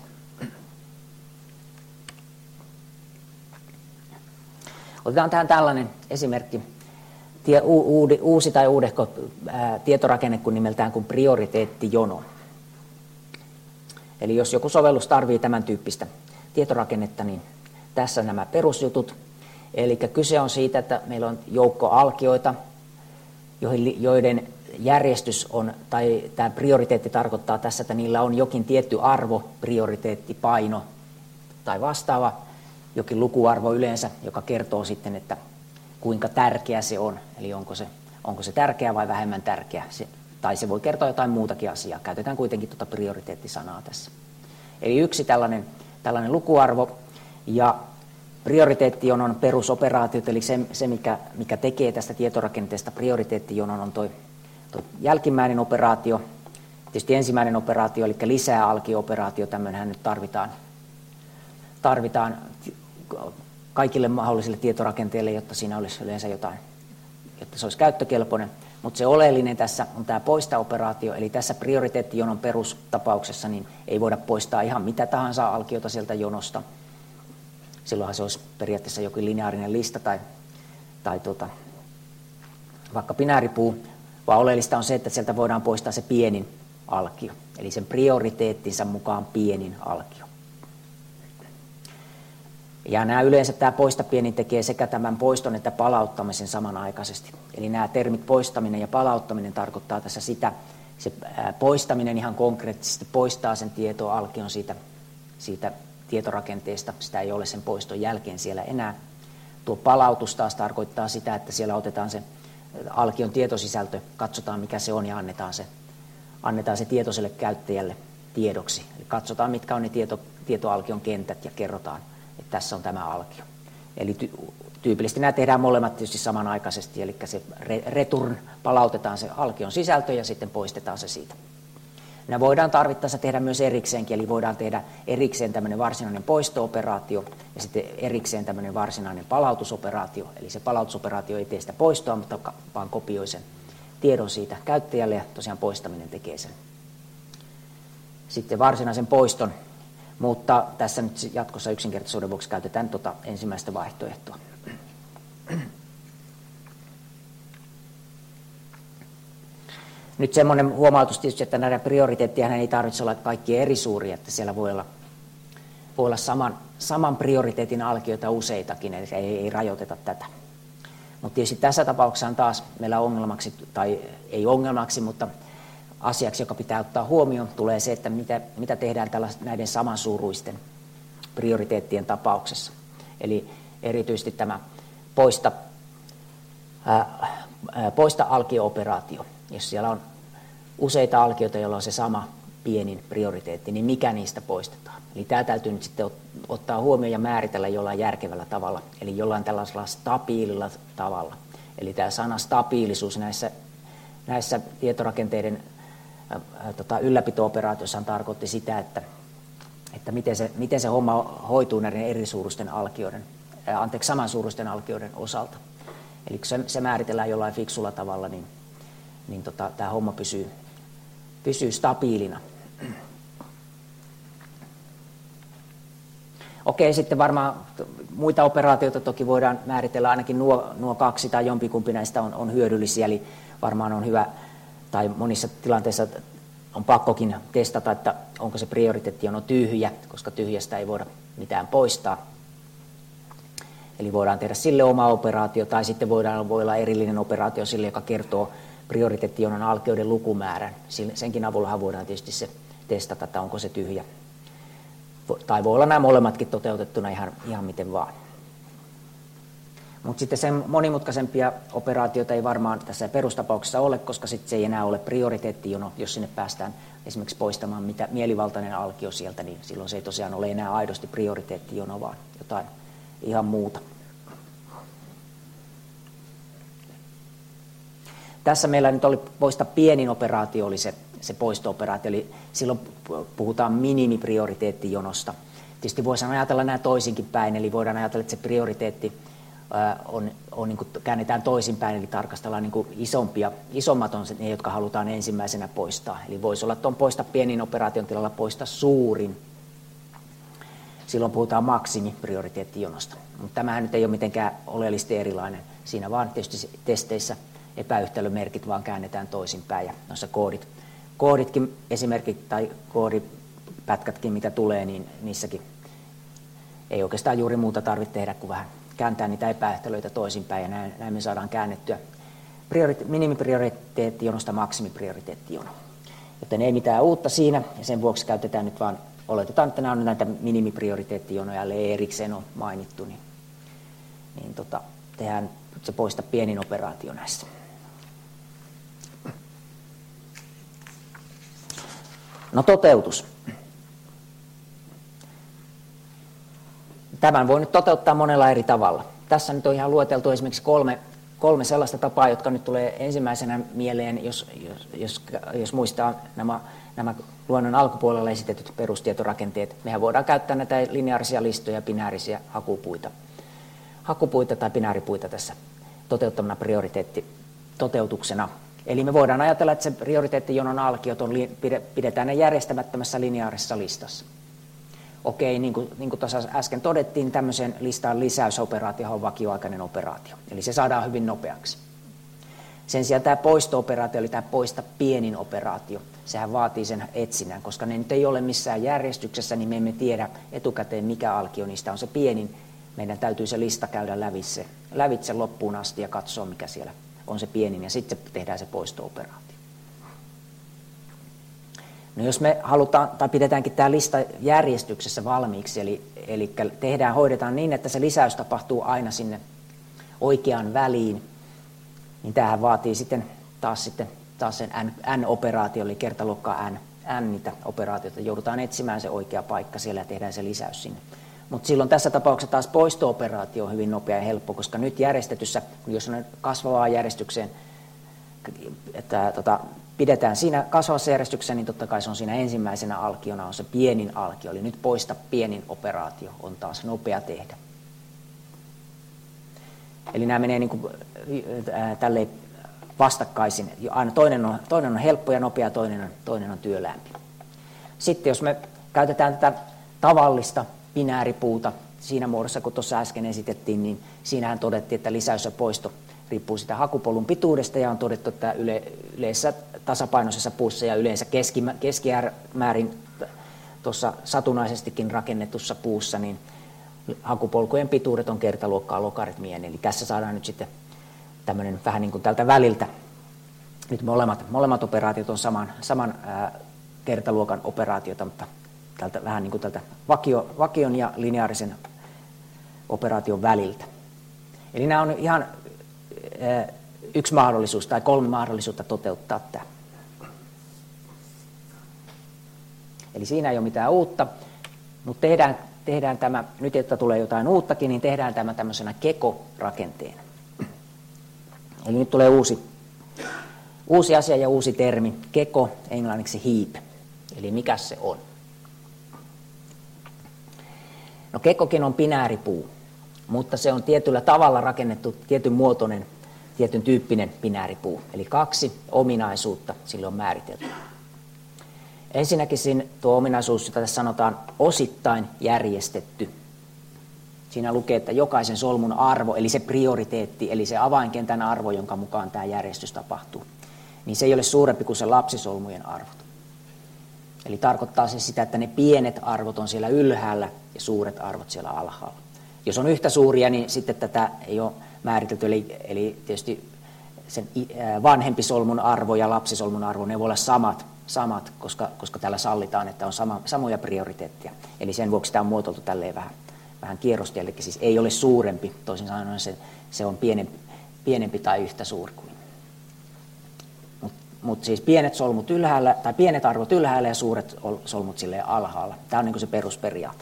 Otetaan tähän tällainen esimerkki, uusi tai uudehko tietorakenne kuin nimeltään kuin prioriteettijono. Eli jos joku sovellus tarvitsee tämän tyyppistä tietorakennetta, niin tässä nämä perusjutut. Eli kyse on siitä, että meillä on joukko alkioita, joiden järjestys on, tai tämä prioriteetti tarkoittaa tässä, että niillä on jokin tietty arvo, prioriteetti, paino tai vastaava, jokin lukuarvo yleensä, joka kertoo sitten, että kuinka tärkeä se on. Eli onko se tärkeä vai vähemmän tärkeä. Tai se voi kertoa jotain muutakin asiaa. Käytetään kuitenkin tuota prioriteettisanaa tässä. Eli yksi tällainen lukuarvo, ja prioriteettijonon perusoperaatiot, eli se mikä tekee tästä tietorakenteesta prioriteettijonon, on tuo jälkimmäinen operaatio. Tietysti ensimmäinen operaatio, eli lisää alkio-operaatio, tämmöinenhän nyt tarvitaan kaikille mahdollisille tietorakenteille, jotta siinä olisi yleensä jotain, jotta se olisi käyttökelpoinen. Mutta se oleellinen tässä on tämä poista-operaatio, eli tässä prioriteettijonon perustapauksessa niin ei voida poistaa ihan mitä tahansa alkiota sieltä jonosta. Silloinhan se olisi periaatteessa jokin lineaarinen lista tai vaikka binääripuu, vaan oleellista on se, että sieltä voidaan poistaa se pienin alkio, eli sen prioriteettinsa mukaan pienin alkio. Ja yleensä tämä poista pienin tekee sekä tämän poiston että palauttamisen samanaikaisesti. Eli nämä termit poistaminen ja palauttaminen tarkoittaa tässä sitä, se poistaminen ihan konkreettisesti poistaa sen tietoalkion siitä tietorakenteesta, sitä ei ole sen poiston jälkeen siellä enää. Tuo palautus taas tarkoittaa sitä, että siellä otetaan se alkion tietosisältö, katsotaan mikä se on ja annetaan se tietoiselle käyttäjälle tiedoksi. Eli katsotaan mitkä on ne tietoalkion kentät ja kerrotaan, että tässä on tämä alkio. Eli tyypillisesti nämä tehdään molemmat tietysti samanaikaisesti, eli se return palautetaan se alkion sisältö ja sitten poistetaan se siitä. Nämä voidaan tarvittaessa tehdä myös erikseenkin, eli voidaan tehdä erikseen tämmöinen varsinainen poisto-operaatio ja sitten erikseen tämmöinen varsinainen palautusoperaatio. Eli se palautusoperaatio ei tee sitä poistoa, mutta vaan kopioi sen tiedon siitä käyttäjälle ja tosiaan poistaminen tekee sen sitten varsinaisen poiston. Mutta tässä nyt jatkossa yksinkertaisuuden vuoksi käytetään ensimmäistä vaihtoehtoa. Nyt semmoinen huomautus tietysti, että näiden prioriteettien ei tarvitse olla kaikki eri suuria, että siellä voi olla saman prioriteetin alkioita useitakin, eli ei rajoiteta tätä. Mutta tietysti tässä tapauksessa on taas meillä ongelmaksi, tai ei ongelmaksi, mutta asiaksi, joka pitää ottaa huomioon, tulee se, että mitä tehdään näiden samansuuruisten prioriteettien tapauksessa. Eli erityisesti tämä poista alkio-operaatio. Jos siellä on useita alkioita, joilla on se sama pienin prioriteetti, niin mikä niistä poistetaan? Eli tämä täytyy nyt sitten ottaa huomioon ja määritellä jollain järkevällä tavalla, eli jollain tällaisella stabiililla tavalla. Eli tämä sana stabiilisuus näissä tietorakenteiden ylläpito-operaatioissa tarkoitti sitä, että miten se homma hoituu näiden samansuuruisten alkioiden osalta. Eli kun se määritellään jollain fiksulla tavalla, niin tämä homma pysyy stabiilina. Okei, sitten varmaan muita operaatioita toki voidaan määritellä, ainakin nuo kaksi tai jompikumpi näistä on hyödyllisiä, eli varmaan on hyvä, tai monissa tilanteissa on pakkokin testata, että onko se prioriteettijono tyhjä, koska tyhjästä ei voida mitään poistaa. Eli voidaan tehdä sille oma operaatio, tai sitten voi olla erillinen operaatio sille, joka kertoo prioriteettijonon alkioiden lukumäärän. Senkin avulla voidaan tietysti se testata, että onko se tyhjä. Tai voi olla nämä molemmatkin toteutettuna ihan miten vaan. Mutta sitten sen monimutkaisempia operaatioita ei varmaan tässä perustapauksessa ole, koska sitten se ei enää ole prioriteettijono, jos sinne päästään esimerkiksi poistamaan mitä mielivaltainen alkio sieltä, niin silloin se ei tosiaan ole enää aidosti prioriteettijono, vaan jotain ihan muuta. Tässä meillä nyt oli poista pienin operaatio, oli se poisto-operaatio, eli silloin puhutaan minimiprioriteettijonosta. Tietysti voidaan ajatella nämä toisinkin päin, eli voidaan ajatella, että se prioriteetti on niin kuin käännetään toisinpäin, eli tarkastellaan niin kuin isommat on ne, jotka halutaan ensimmäisenä poistaa. Eli voisi olla tuon poista pienin operaation tilalla poista suurin. Silloin puhutaan maksimiprioriteettijonosta. Mutta tämähän nyt ei ole mitenkään oleellisesti erilainen. Siinä vaan tietysti testeissä epäyhtälömerkit vaan käännetään toisinpäin ja noissa kooditkin esimerkiksi tai koodipätkätkin mitä tulee, niin niissäkin ei oikeastaan juuri muuta tarvitse tehdä kuin vähän kääntää niitä epäyhtälöitä toisinpäin ja näin me saadaan käännettyä minimiprioriteettijonosta maksimiprioriteettijono. Joten ei mitään uutta siinä ja sen vuoksi käytetään nyt vaan, oletetaan, että nämä on näitä minimiprioriteettijonoja, ellei erikseen ole mainittu, niin tehdään se poista pienin operaatio näissä. No toteutus. Tämän voi nyt toteuttaa monella eri tavalla. Tässä nyt on ihan lueteltu esimerkiksi kolme sellaista tapaa, jotka nyt tulee ensimmäisenä mieleen, jos muistaa nämä luonnon alkupuolella esitetyt perustietorakenteet. Mehän voidaan käyttää näitä lineaarisia listoja ja binäärisiä hakupuita tai binääripuita tässä toteuttamana prioriteettitoteutuksena. Eli me voidaan ajatella, että se prioriteettijonon alkiot pidetään ne järjestämättömässä lineaarisessa listassa. Okei, niin kuin tuossa äsken todettiin, tämmöisen listan lisäysoperaatio on vakioaikainen operaatio. Eli se saadaan hyvin nopeaksi. Sen sijaan tämä poisto-operaatio, eli tämä poista pienin operaatio, sehän vaatii sen etsinnän, koska ne nyt ei ole missään järjestyksessä, niin me emme tiedä etukäteen, mikä alkio niistä on se pienin. Meidän täytyy se lista käydä lävitse loppuun asti ja katsoa, mikä siellä on se pienin, ja sitten tehdään se poisto-operaatio. No jos me halutaan, tai pidetäänkin tämä lista järjestyksessä valmiiksi, eli hoidetaan niin, että se lisäys tapahtuu aina sinne oikeaan väliin, niin tämähän vaatii taas sen n-operaatio, eli kertaluokkaa n niitä operaatioita. Joudutaan etsimään se oikea paikka siellä ja tehdään se lisäys sinne. Mutta silloin tässä tapauksessa taas poisto-operaatio on hyvin nopea ja helppo, koska nyt järjestetyssä, jos on kasvavaan järjestykseen, että pidetään siinä kasvavassa järjestyksessä, niin totta kai se on siinä ensimmäisenä alkiona on se pienin alkio, eli nyt poista pienin operaatio on taas nopea tehdä. Eli nämä menee niin kuin, tälleen vastakkaisin. Aina toinen on helppo ja nopea, toinen on työläämpi. Sitten jos me käytetään tätä tavallista binääripuuta siinä muodossa, kun tuossa äsken esitettiin, niin siinähän todettiin, että lisäys ja poisto riippuu sitä hakupolun pituudesta ja on todettu, että yleisessä tasapainoisessa puussa ja yleensä keskimäärin tuossa satunnaisestikin rakennetussa puussa, niin hakupolkujen pituudet on kertaluokkaa logaritmien. Eli tässä saadaan nyt sitten tämmöinen vähän niin kuin tältä väliltä. Nyt molemmat operaatiot on saman kertaluokan operaatiota, mutta tältä, vähän niin kuin tältä vakion ja lineaarisen operaation väliltä. Eli nämä on ihan yksi mahdollisuus tai 3 mahdollisuutta toteuttaa tämä. Eli siinä ei ole mitään uutta, mutta tehdään tämä, nyt että tulee jotain uuttakin, niin tehdään tämä tämmöisenä keko-rakenteena. Eli nyt tulee uusi asia ja uusi termi, keko, englanniksi heap. Eli mikä se on? No kekokin on binääripuu, mutta se on tietyllä tavalla rakennettu, tietyn muotoinen, tietyn tyyppinen binääripuu. Eli 2 ominaisuutta sille on määritelty. Ensinnäkin tuo ominaisuus, jota tässä sanotaan osittain järjestetty. Siinä lukee, että jokaisen solmun arvo, eli se prioriteetti, eli se avainkentän arvo, jonka mukaan tämä järjestys tapahtuu, niin se ei ole suurempi kuin se lapsisolmujen arvot. Eli tarkoittaa se sitä, että ne pienet arvot on siellä ylhäällä ja suuret arvot siellä alhaalla. Jos on yhtä suuria, niin sitten tätä ei ole määritelty, eli tietysti sen vanhempi solmun arvo ja lapsisolmun arvo, ne voi olla samat koska täällä sallitaan, että on samoja prioriteetteja. Eli sen vuoksi tämä on muotoiltu tälleen vähän kierrosti, eli siis ei ole suurempi, toisin sanoen se on pienempi tai yhtä suuri kuin. Mutta siis pienet solmut ylhäällä, tai pienet arvot ylhäällä ja suuret solmut silleen alhaalla. Tämä on niin kuin se perusperiaate.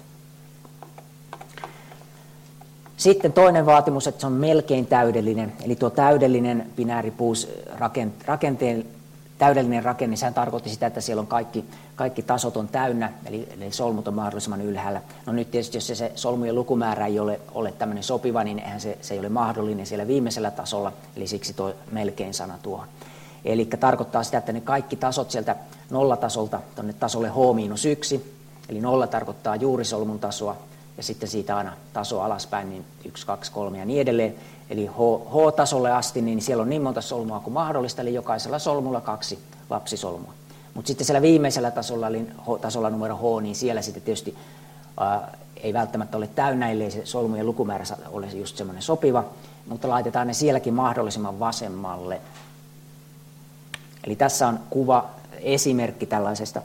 Sitten toinen vaatimus, että se on melkein täydellinen, eli tuo täydellinen binääripuus rakenteen täydellinen rakenne, sehän tarkoitti sitä, että siellä on kaikki tasot on täynnä, eli solmut on mahdollisimman ylhäällä. No nyt tietysti, jos se solmujen lukumäärä ei ole tämmöinen sopiva, niin eihän se ei ole mahdollinen siellä viimeisellä tasolla, eli siksi tuo melkein sana tuohon. Eli tarkoittaa sitä, että ne kaikki tasot sieltä nollatasolta tuonne tasolle h-1, eli 0 tarkoittaa juurisolmun tasoa, ja sitten siitä aina taso alaspäin, niin 1, 2, 3 ja niin edelleen. Eli H-tasolle asti, niin siellä on niin monta solmua kuin mahdollista, eli jokaisella solmulla 2 lapsisolmua. Mutta sitten siellä viimeisellä tasolla, eli tasolla numero H, niin siellä sitten tietysti ei välttämättä ole täynnä, ellei se solmujen lukumäärä ole just semmoinen sopiva, mutta laitetaan ne sielläkin mahdollisimman vasemmalle. Eli tässä on kuva, esimerkki tällaisesta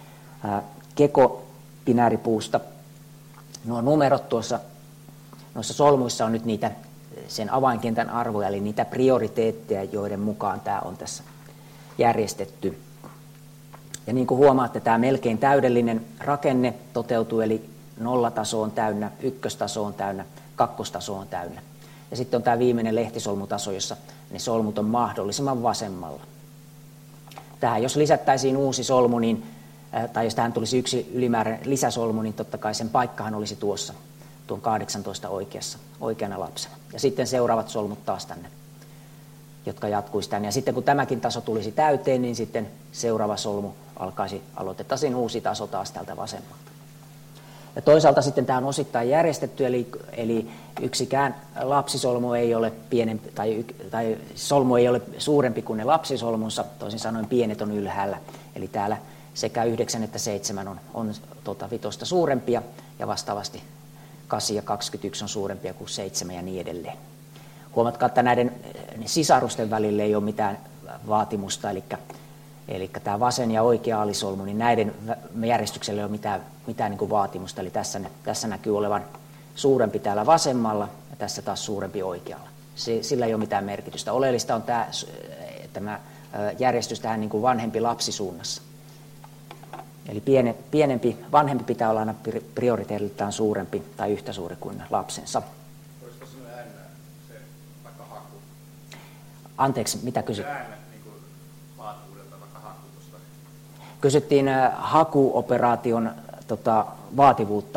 kekobinääripuusta. Nuo numerot noissa solmuissa on nyt niitä sen avainkentän arvoja, eli niitä prioriteetteja, joiden mukaan tämä on tässä järjestetty. Ja niin kuin huomaatte, tämä melkein täydellinen rakenne toteutuu, eli 0-taso on täynnä, 1-taso on täynnä, 2-taso on täynnä. Ja sitten on tämä viimeinen lehtisolmutaso, jossa ne solmut on mahdollisimman vasemmalla. Tähän jos lisättäisiin uusi solmu, tai jos tähän tulisi yksi ylimääräinen lisäsolmu, niin totta kai sen paikkahan olisi tuon 18 oikeana lapsena. Ja sitten seuraavat solmut taas tänne, jotka jatkuisi tänne. Ja sitten kun tämäkin taso tulisi täyteen, niin sitten seuraava solmu aloitettaisiin uusi taso taas täältä vasemmalta. Ja toisaalta sitten tämä on osittain järjestetty, eli yksikään lapsisolmu ei ole pienempi, tai solmu ei ole suurempi kuin ne lapsisolmunsa, toisin sanoen pienet on ylhäällä. Eli täällä sekä 9 että 7 on 5 suurempia, ja vastaavasti 8 ja 21 on suurempia kuin 7 ja niin edelleen. Huomatkaa, että näiden sisarusten välille ei ole mitään vaatimusta, eli tämä vasen ja oikea alisolmu, niin näiden järjestykselle ei ole mitään niin kuin vaatimusta. Eli tässä näkyy olevan suurempi täällä vasemmalla ja tässä taas suurempi oikealla. Sillä ei ole mitään merkitystä. Oleellista on tämä järjestys tähän niin kuin vanhempi lapsisuunnassa. Eli vanhempi pitää olla aina prioriteetiltaan suurempi tai yhtä suuri kuin lapsensa. Olisiko sinulla äänä se vaikka haku? Anteeksi, mitä kysyt? Äänä niin vaativuudelta vaikka haku tuosta. Kysyttiin hakuoperaation vaativuutta.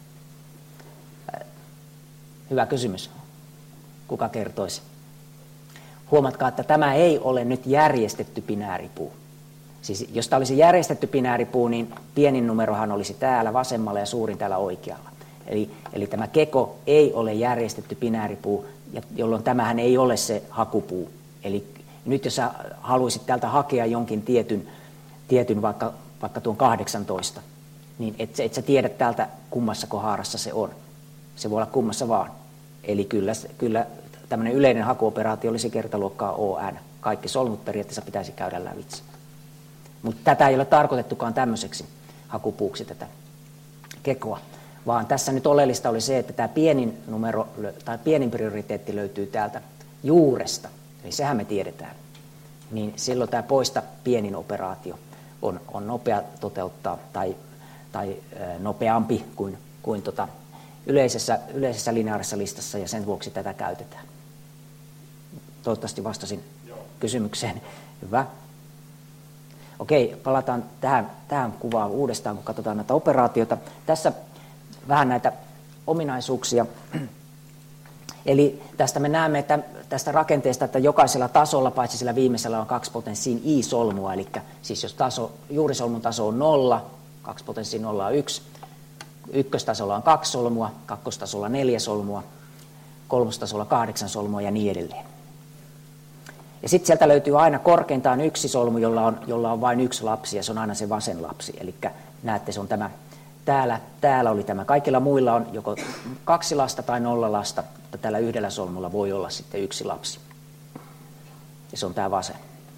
Hyvä kysymys. Kuka kertoisi? Huomatkaa, että tämä ei ole nyt järjestetty binääripuu. Siis jos tämä olisi järjestetty binääripuu, niin pienin numerohan olisi täällä vasemmalla ja suurin täällä oikealla. Eli tämä keko ei ole järjestetty binääripuu, jolloin tämähän ei ole se hakupuu. Eli nyt jos sä haluaisit täältä hakea jonkin tietyn vaikka tuon 18, niin et sä tiedä täältä kummassa haarassa se on. Se voi olla kummassa vaan. Eli kyllä tämmöinen yleinen hakuoperaatio olisi kertaluokkaa ON. Kaikki solmut periaatteessa pitäisi käydä lävitse. Mutta tätä ei ole tarkoitettukaan tämmöiseksi hakupuuksi tätä kekoa, vaan tässä nyt oleellista oli se, että tämä pienin numero tai pienin prioriteetti löytyy täältä juuresta, eli sehän me tiedetään. Niin silloin tämä poista pienin operaatio on nopea toteuttaa tai nopeampi kuin yleisessä lineaarisessa listassa, ja sen vuoksi tätä käytetään. Toivottavasti vastasin kysymykseen. Hyvä. Okei, palataan tähän kuvaan uudestaan, kun katsotaan näitä operaatioita. Tässä vähän näitä ominaisuuksia. Eli tästä me näemme, että tästä rakenteesta, että jokaisella tasolla, paitsi sillä viimeisellä, on 2 potenssiin i-solmua. Eli siis jos juurisolmun taso on 0, 2 potenssiin 0 on 1, ykköstasolla on 2 solmua, kakkostasolla 4 solmua, kolmostasolla 8 solmua ja niin edelleen. Ja sitten sieltä löytyy aina korkeintaan yksi solmu, jolla on vain yksi lapsi, ja se on aina se vasen lapsi. Eli näette, se on tämä, täällä oli tämä. Kaikilla muilla on joko 2 lasta tai 0 lasta, mutta tällä yhdellä solmulla voi olla sitten 1 lapsi. Ja se on tämä vasen.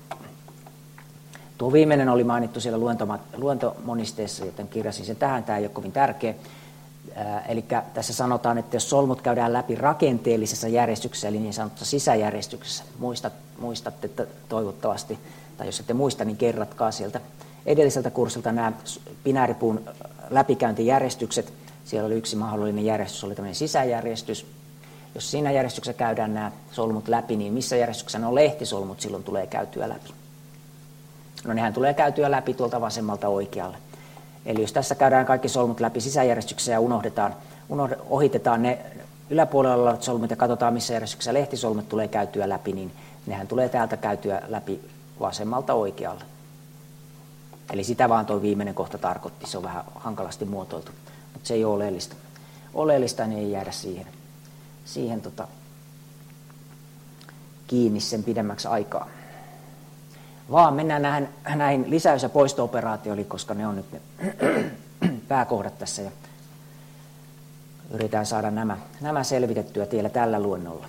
Tuo viimeinen oli mainittu siellä luentomonisteessa, joten kirjasin sen tähän. Tämä ei ole kovin tärkeä. Eli tässä sanotaan, että jos solmut käydään läpi rakenteellisessa järjestyksessä, eli niin sanotussa sisäjärjestyksessä, muistatte että toivottavasti, tai jos ette muista, niin kerratkaa sieltä edelliseltä kurssilta nämä binääripuun läpikäyntijärjestykset. Siellä oli yksi mahdollinen järjestys, oli tämmöinen sisäjärjestys. Jos siinä järjestyksessä käydään nämä solmut läpi, niin missä järjestyksessä nuo lehtisolmut silloin tulee käytyä läpi? No nehän tulee käytyä läpi tuolta vasemmalta oikealle. Eli jos tässä käydään kaikki solmut läpi sisäjärjestyksessä ja ohitetaan ne yläpuolella olevat solmut ja katsotaan missä järjestyksessä lehtisolmut tulee käytyä läpi, niin nehän tulee täältä käytyä läpi vasemmalta oikealle. Eli sitä vaan tuo viimeinen kohta tarkoitti, se on vähän hankalasti muotoiltu, mutta se ei ole oleellista. Oleellista niin ei jäädä siihen kiinni sen pidemmäksi aikaa. Vaan mennään näihin lisäys- ja poisto-operaatioihin, koska ne on nyt ne pääkohdat tässä. Ja yritetään saada nämä selvitettyä teillä tällä luennolla.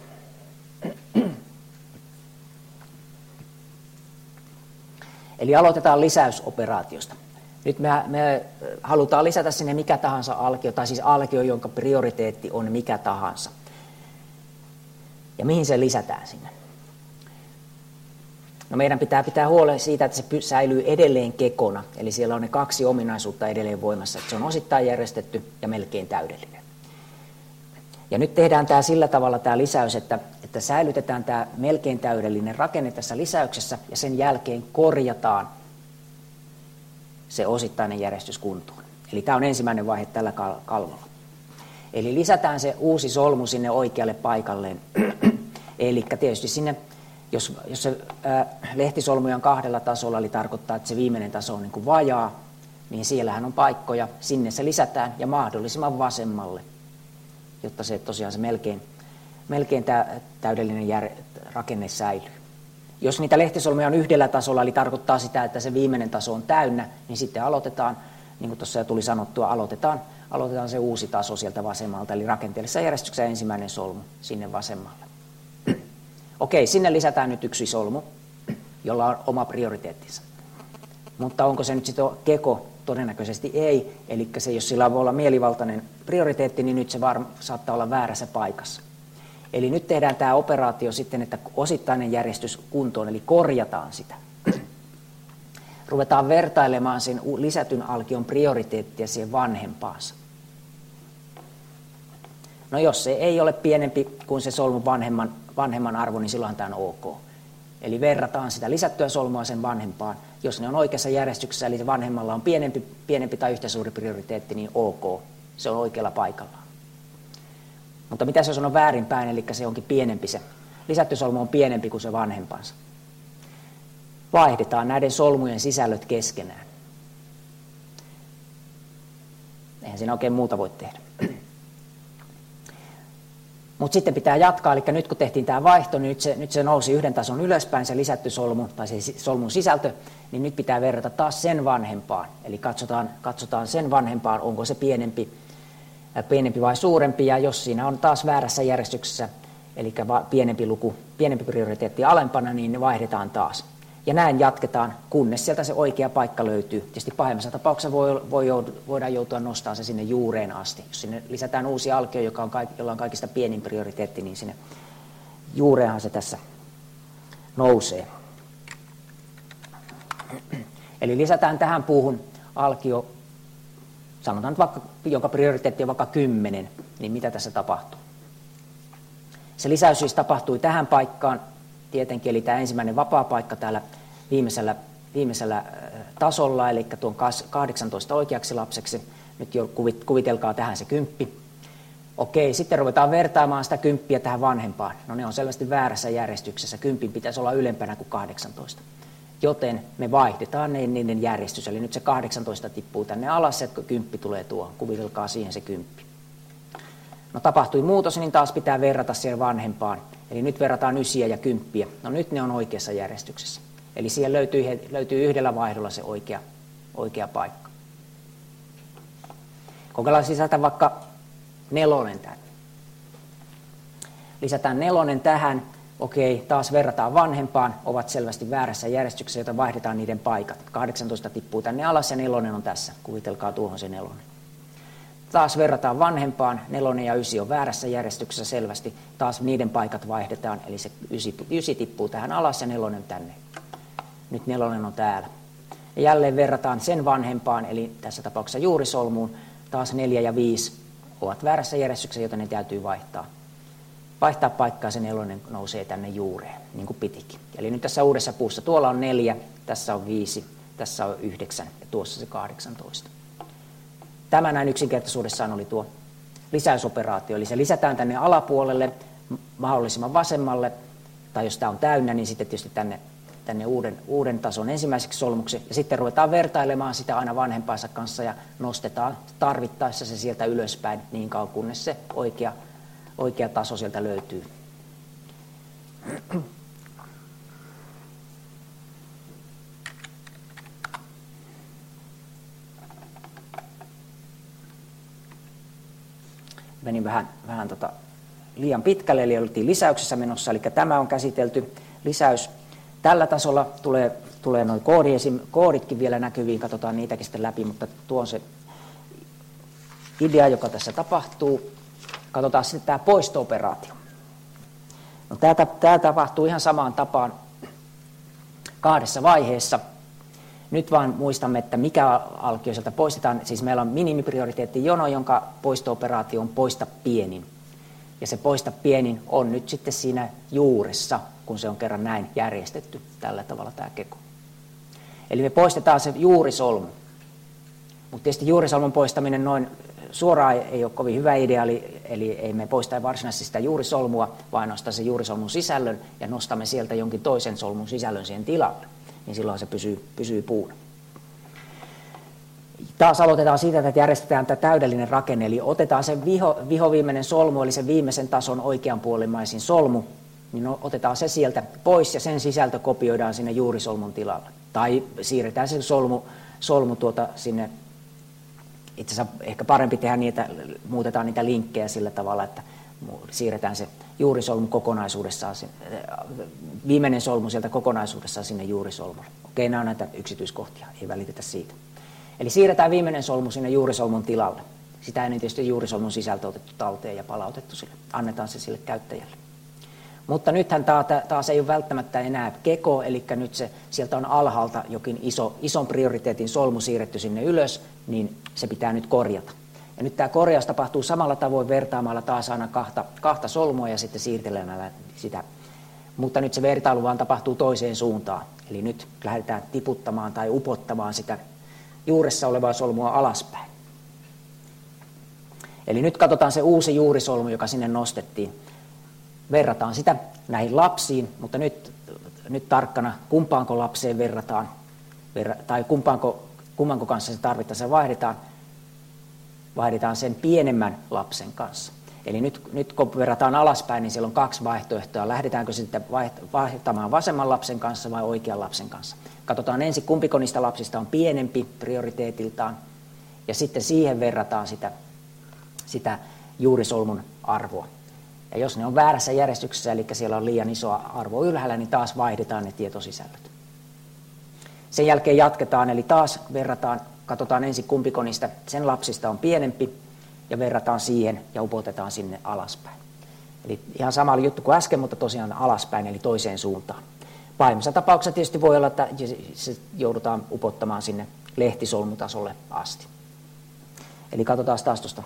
Eli aloitetaan lisäysoperaatiosta. Nyt me halutaan lisätä sinne mikä tahansa alkio, tai siis alkio, jonka prioriteetti on mikä tahansa. Ja mihin se lisätään sinne? No meidän pitää huolta siitä, että se säilyy edelleen kekona, eli siellä on ne kaksi ominaisuutta edelleen voimassa, että se on osittain järjestetty ja melkein täydellinen. Ja nyt tehdään tämä sillä tavalla tämä lisäys, että säilytetään tämä melkein täydellinen rakenne tässä lisäyksessä ja sen jälkeen korjataan se osittainen järjestys kuntoon. Eli tämä on ensimmäinen vaihe tällä kalvolla. Eli lisätään se uusi solmu sinne oikealle paikalleen. Eli tietysti sinne, jos se lehtisolmuja on kahdella tasolla, eli tarkoittaa, että se viimeinen taso on niin kuin vajaa, niin siellähän on paikkoja, sinne se lisätään ja mahdollisimman vasemmalle, jotta se tosiaan se melkein täydellinen rakenne säilyy. Jos niitä lehtisolmuja on yhdellä tasolla, eli tarkoittaa sitä, että se viimeinen taso on täynnä, niin sitten aloitetaan, niin kuin tuossa jo tuli sanottua, aloitetaan se uusi taso sieltä vasemmalta, eli rakenteellisessa järjestyksessä ensimmäinen solmu sinne vasemmalle. Okei, sinne lisätään nyt yksi solmu, jolla on oma prioriteettinsa. Mutta onko se nyt sitten keko? Todennäköisesti ei. Eli se, jos sillä voi olla mielivaltainen prioriteetti, niin nyt se saattaa olla väärässä paikassa. Eli nyt tehdään tämä operaatio sitten, että osittainen järjestys kuntoon, eli korjataan sitä. Ruvetaan vertailemaan sen lisätyn alkion prioriteettia siihen vanhempaansa. No jos se ei ole pienempi kuin se solmun vanhemman arvo, niin silloin tämä on ok. Eli verrataan sitä lisättyä solmua sen vanhempaan. Jos ne on oikeassa järjestyksessä, eli se vanhemmalla on pienempi tai yhtä suuri prioriteetti, niin ok. Se on oikealla paikallaan. Mutta mitä jos on väärinpäin, eli se onkin pienempi se. Lisätty solmu on pienempi kuin se vanhempansa. Vaihdetaan näiden solmujen sisällöt keskenään. Eihän siinä oikein muuta voi tehdä. Mutta sitten pitää jatkaa, eli nyt kun tehtiin tämä vaihto, niin nyt se nousi yhden tason ylöspäin, se lisätty solmu, tai se solmun sisältö, niin nyt pitää verrata taas sen vanhempaan. Eli katsotaan sen vanhempaan, onko se pienempi vai suurempi, ja jos siinä on taas väärässä järjestyksessä, eli pienempi prioriteetti alempana, niin ne vaihdetaan taas. Ja näin jatketaan, kunnes sieltä se oikea paikka löytyy. Tietysti pahimmassa tapauksessa voidaan joutua nostamaan se sinne juureen asti. Jos sinne lisätään uusi alkio, jolla on kaikista pienin prioriteetti, niin sinne juureenhan se tässä nousee. Eli lisätään tähän puuhun alkio, sanotaan nyt vaikka, jonka prioriteetti on vaikka 10, niin mitä tässä tapahtuu? Se lisäys siis tapahtui tähän paikkaan, tietenkin, eli tämä ensimmäinen vapaa paikka täällä viimeisellä tasolla, eli tuon 18 oikeaksi lapseksi. Nyt jo kuvitelkaa tähän se 10. Okei, sitten ruvetaan vertaamaan sitä 10 tähän vanhempaan. No ne on selvästi väärässä järjestyksessä. 10 pitäisi olla ylempänä kuin 18. Joten me vaihdetaan niiden järjestys. Eli nyt se 18 tippuu tänne alas, että 10 tulee tuohon. Kuvitelkaa siihen se 10. No tapahtui muutos, niin taas pitää verrata siihen vanhempaan. Eli nyt verrataan 9 ja 10. No nyt ne on oikeassa järjestyksessä. Eli siihen löytyy yhdellä vaihdolla se oikea paikka. Kokeillaan lisätä vaikka 4 tänne. Lisätään 4 tähän. Okei, taas verrataan vanhempaan. Ovat selvästi väärässä järjestyksessä, jota vaihdetaan niiden paikat. 18 tippuu tänne alas ja 4 on tässä. Kuvitelkaa tuohon se 4. Taas verrataan vanhempaan, 4 ja 9 on väärässä järjestyksessä selvästi, taas niiden paikat vaihdetaan, eli se 9 tippuu tähän alas ja 4 tänne. Nyt 4 on täällä. Ja jälleen verrataan sen vanhempaan, eli tässä tapauksessa juurisolmuun, taas 4 ja 5 ovat väärässä järjestyksessä, joten ne täytyy vaihtaa. Vaihtaa paikkaa, se 4 nousee tänne juureen, niin kuin pitikin. Eli nyt tässä uudessa puussa, tuolla on 4, tässä on 5, tässä on 9 ja tuossa se 18. Tämä näin yksinkertaisuudessaan oli tuo lisäysoperaatio, eli se lisätään tänne alapuolelle mahdollisimman vasemmalle, tai jos tämä on täynnä, niin sitten tietysti tänne uuden tason ensimmäiseksi solmuksi, ja sitten ruvetaan vertailemaan sitä aina vanhempansa kanssa ja nostetaan tarvittaessa se sieltä ylöspäin niin kauan, kunnes se oikea taso sieltä löytyy. Menin vähän liian pitkälle, eli oltiin lisäyksessä menossa, eli tämä on käsitelty. Lisäys tällä tasolla tulee noin kooditkin vielä näkyviin, katsotaan niitäkin sitten läpi, mutta tuo on se idea, joka tässä tapahtuu. Katsotaan sitten tämä poisto-operaatio. No, tämä tapahtuu ihan samaan tapaan 2 vaiheessa. Nyt vaan muistamme, että mikä alkio sieltä poistetaan. Siis meillä on minimiprioriteettijono, jonka poisto-operaatio on poista pienin. Ja se poista pienin on nyt sitten siinä juuressa, kun se on kerran näin järjestetty tällä tavalla tämä keko. Eli me poistetaan se juurisolmu. Mutta tietysti juurisolmun poistaminen noin suoraan ei ole kovin hyvä idea, eli ei me poista varsinaisesti sitä juurisolmua, vaan nostaa se juurisolmun sisällön ja nostamme sieltä jonkin toisen solmun sisällön siihen tilalle. Niin silloin se pysyy puuna. Taas aloitetaan siitä, että järjestetään tämä täydellinen rakenne, eli otetaan se vihoviimeinen solmu, eli se viimeisen tason oikeanpuolimaisin solmu, niin otetaan se sieltä pois ja sen sisältö kopioidaan sinne juurisolmun tilalle. Tai siirretään se solmu sinne, itse asiassa ehkä parempi tehdä muutetaan niitä linkkejä sillä tavalla, että siirretään se juurisolmu kokonaisuudessaan, viimeinen solmu sieltä kokonaisuudessaan sinne juurisolmulle. Okei, nämä on näitä yksityiskohtia, ei välitetä siitä. Eli siirretään viimeinen solmu sinne juurisolmun tilalle. Sitä ennen tietysti juurisolmun sisältö otettu talteen ja palautettu sille. Annetaan se sille käyttäjälle. Mutta nythän taas ei ole välttämättä enää keko, eli nyt sieltä on alhaalta jokin ison prioriteetin solmu siirretty sinne ylös, niin se pitää nyt korjata. Ja nyt tämä korjaus tapahtuu samalla tavoin vertaamalla taas aina kahta solmua ja sitten siirtelemällä sitä. Mutta nyt se vertailu vaan tapahtuu toiseen suuntaan. Eli nyt lähdetään tiputtamaan tai upottamaan sitä juuressa olevaa solmua alaspäin. Eli nyt katsotaan se uusi juurisolmu, joka sinne nostettiin. Verrataan sitä näihin lapsiin, mutta nyt tarkkana, kumpaanko lapseen verrataan, tai kummanko kanssa se tarvittaessa vaihdetaan sen pienemmän lapsen kanssa. Eli nyt kun verrataan alaspäin, niin siellä on 2 vaihtoehtoa. Lähdetäänkö sitten vaihtamaan vasemman lapsen kanssa vai oikean lapsen kanssa. Katsotaan ensin, kumpiko niistä lapsista on pienempi prioriteetiltaan, ja sitten siihen verrataan sitä juurisolmun arvoa. Ja jos ne on väärässä järjestyksessä, eli siellä on liian iso arvo ylhäällä, niin taas vaihdetaan ne tietosisällöt. Sen jälkeen jatketaan, eli taas verrataan, katsotaan ensin kumpiko niistä sen lapsista on pienempi, ja verrataan siihen ja upotetaan sinne alaspäin. Eli ihan sama juttu kuin äsken, mutta tosiaan alaspäin, eli toiseen suuntaan. Pahimmassa tapauksessa tietysti voi olla, että se joudutaan upottamaan sinne lehtisolmutasolle asti. Eli katsotaan taas tuosta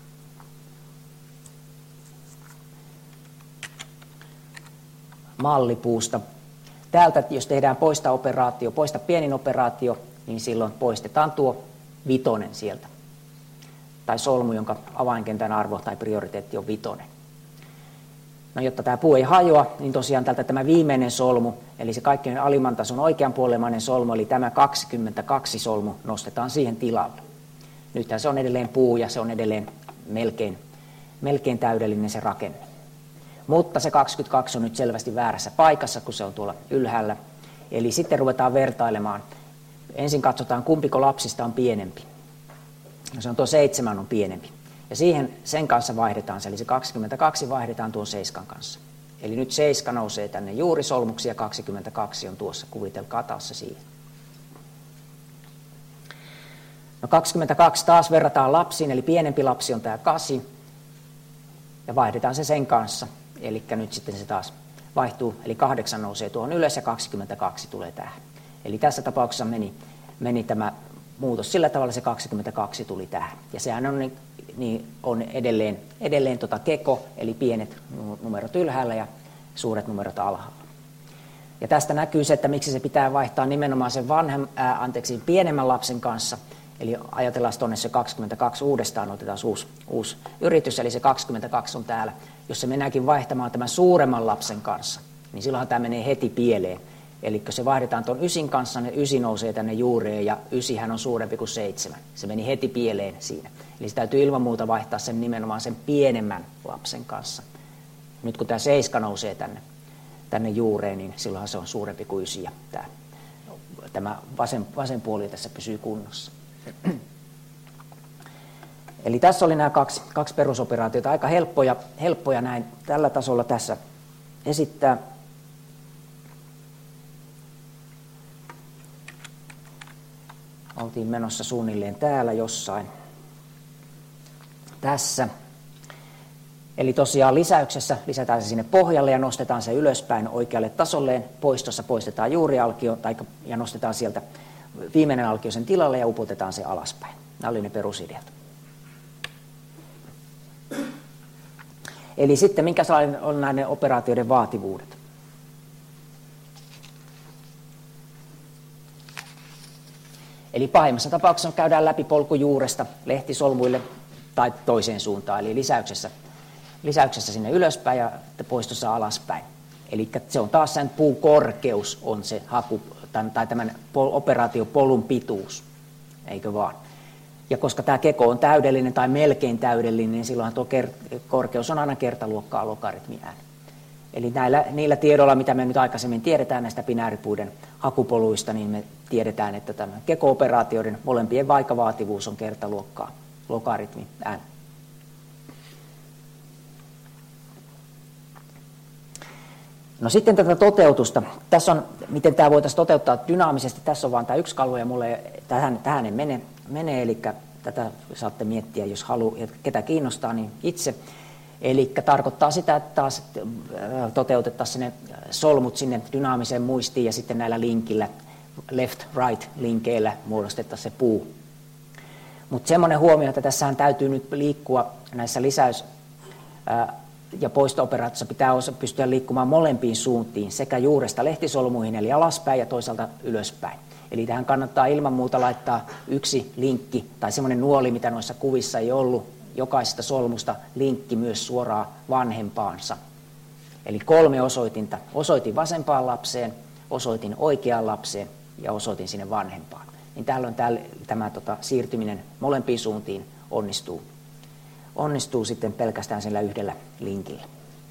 mallipuusta. Täältä, jos tehdään poista pienin operaatio, niin silloin poistetaan tuo 5 sieltä. Tai solmu, jonka avainkentän arvo tai prioriteetti on 5. No, jotta tämä puu ei hajoa, niin tosiaan täältä tämä viimeinen solmu, eli se kaikkein alimman tason oikeanpuolemainen solmu, eli tämä 22 solmu, nostetaan siihen tilalle. Nythän se on edelleen puu ja se on edelleen melkein täydellinen se rakenne. Mutta se 22 on nyt selvästi väärässä paikassa, kun se on tuolla ylhäällä. Eli sitten ruvetaan vertailemaan. Ensin katsotaan, kumpiko lapsista on pienempi. No, se on tuo 7 on pienempi. Ja sen kanssa vaihdetaan se, eli se 22 vaihdetaan tuon 7 kanssa. Eli nyt 7 nousee tänne juurisolmuksi ja 22 on tuossa, kuvitelkaa taas se siihen. No 22 taas verrataan lapsiin, eli pienempi lapsi on tämä 8, ja vaihdetaan se sen kanssa. Eli nyt sitten se taas vaihtuu, eli 8 nousee tuohon ylös ja 22 tulee tähän. Eli tässä tapauksessa meni tämä muutos sillä tavalla, se 22 tuli tähän. Ja sehän on edelleen keko, eli pienet numerot ylhäällä ja suuret numerot alhaalla. Ja tästä näkyy se, että miksi se pitää vaihtaa nimenomaan sen pienemmän lapsen kanssa. Eli ajatellaan tuonne se 22 uudestaan, otetaan uusi yritys, eli se 22 on täällä. Jos se mennäänkin vaihtamaan tämän suuremman lapsen kanssa, niin silloinhan tämä menee heti pieleen. Eli kun se vaihdetaan tuon 9 kanssa, niin 9 nousee tänne juureen ja 9 on suurempi kuin 7. Se meni heti pieleen siinä. Eli se täytyy ilman muuta vaihtaa sen nimenomaan sen pienemmän lapsen kanssa. Nyt kun tämä 7 nousee tänne juureen, niin silloinhan se on suurempi kuin 9 ja tämä vasen puoli tässä pysyy kunnossa. Eli tässä oli nämä kaksi perusoperaatiota, aika helppoja näin tällä tasolla tässä esittää. Oltiin menossa suunnilleen täällä jossain. Tässä. Eli tosiaan lisäyksessä lisätään se sinne pohjalle ja nostetaan se ylöspäin oikealle tasolleen. Poistossa poistetaan juurialkio ja nostetaan sieltä viimeinen alkio sen tilalle ja upotetaan se alaspäin. Nämä oli ne perusideat. Eli sitten minkälainen on näiden operaatioiden vaativuudet? Eli pahimmassa tapauksessa käydään läpi polku juuresta lehtisolmuille tai toiseen suuntaan, eli lisäyksessä sinne ylöspäin ja poistossa alaspäin. Eli se on taas sen puukorkeus on se haku tai tämän operaatiopolun pituus, eikö vaan? Ja koska tämä keko on täydellinen tai melkein täydellinen, niin silloinhan tuo korkeus on aina kertaluokkaa logaritmi n. Eli niillä tiedoilla, mitä me nyt aikaisemmin tiedetään näistä binääripuiden hakupoluista, niin me tiedetään, että tämä keko-operaatioiden molempien vaikavaativuus on kertaluokkaa logaritmi n. No sitten tätä toteutusta. Tässä on, miten tämä voitaisiin toteuttaa dynaamisesti. Tässä on vain tämä yksi kalvo ja mulle tähän ei mene, eli tätä saatte miettiä, jos haluaa, ketä kiinnostaa, niin itse. Eli tarkoittaa sitä, että taas toteutettaisiin ne solmut sinne dynaamiseen muistiin ja sitten näillä linkillä, left-right-linkeillä muodostettaisiin se puu. Mutta semmoinen huomio, että tässähän täytyy nyt liikkua näissä lisäys- ja poisto-operaatioissa pitää pystyä liikkumaan molempiin suuntiin, sekä juuresta lehtisolmuihin eli alaspäin ja toisaalta ylöspäin. Eli tähän kannattaa ilman muuta laittaa yksi linkki tai semmoinen nuoli, mitä noissa kuvissa ei ollut, jokaisesta solmusta linkki myös suoraan vanhempaansa. Eli 3 osoitinta. Osoitin vasempaan lapseen, osoitin oikeaan lapseen ja osoitin sinne vanhempaan. Niin tällöin tämä siirtyminen molempiin suuntiin onnistuu sitten pelkästään sillä yhdellä linkillä.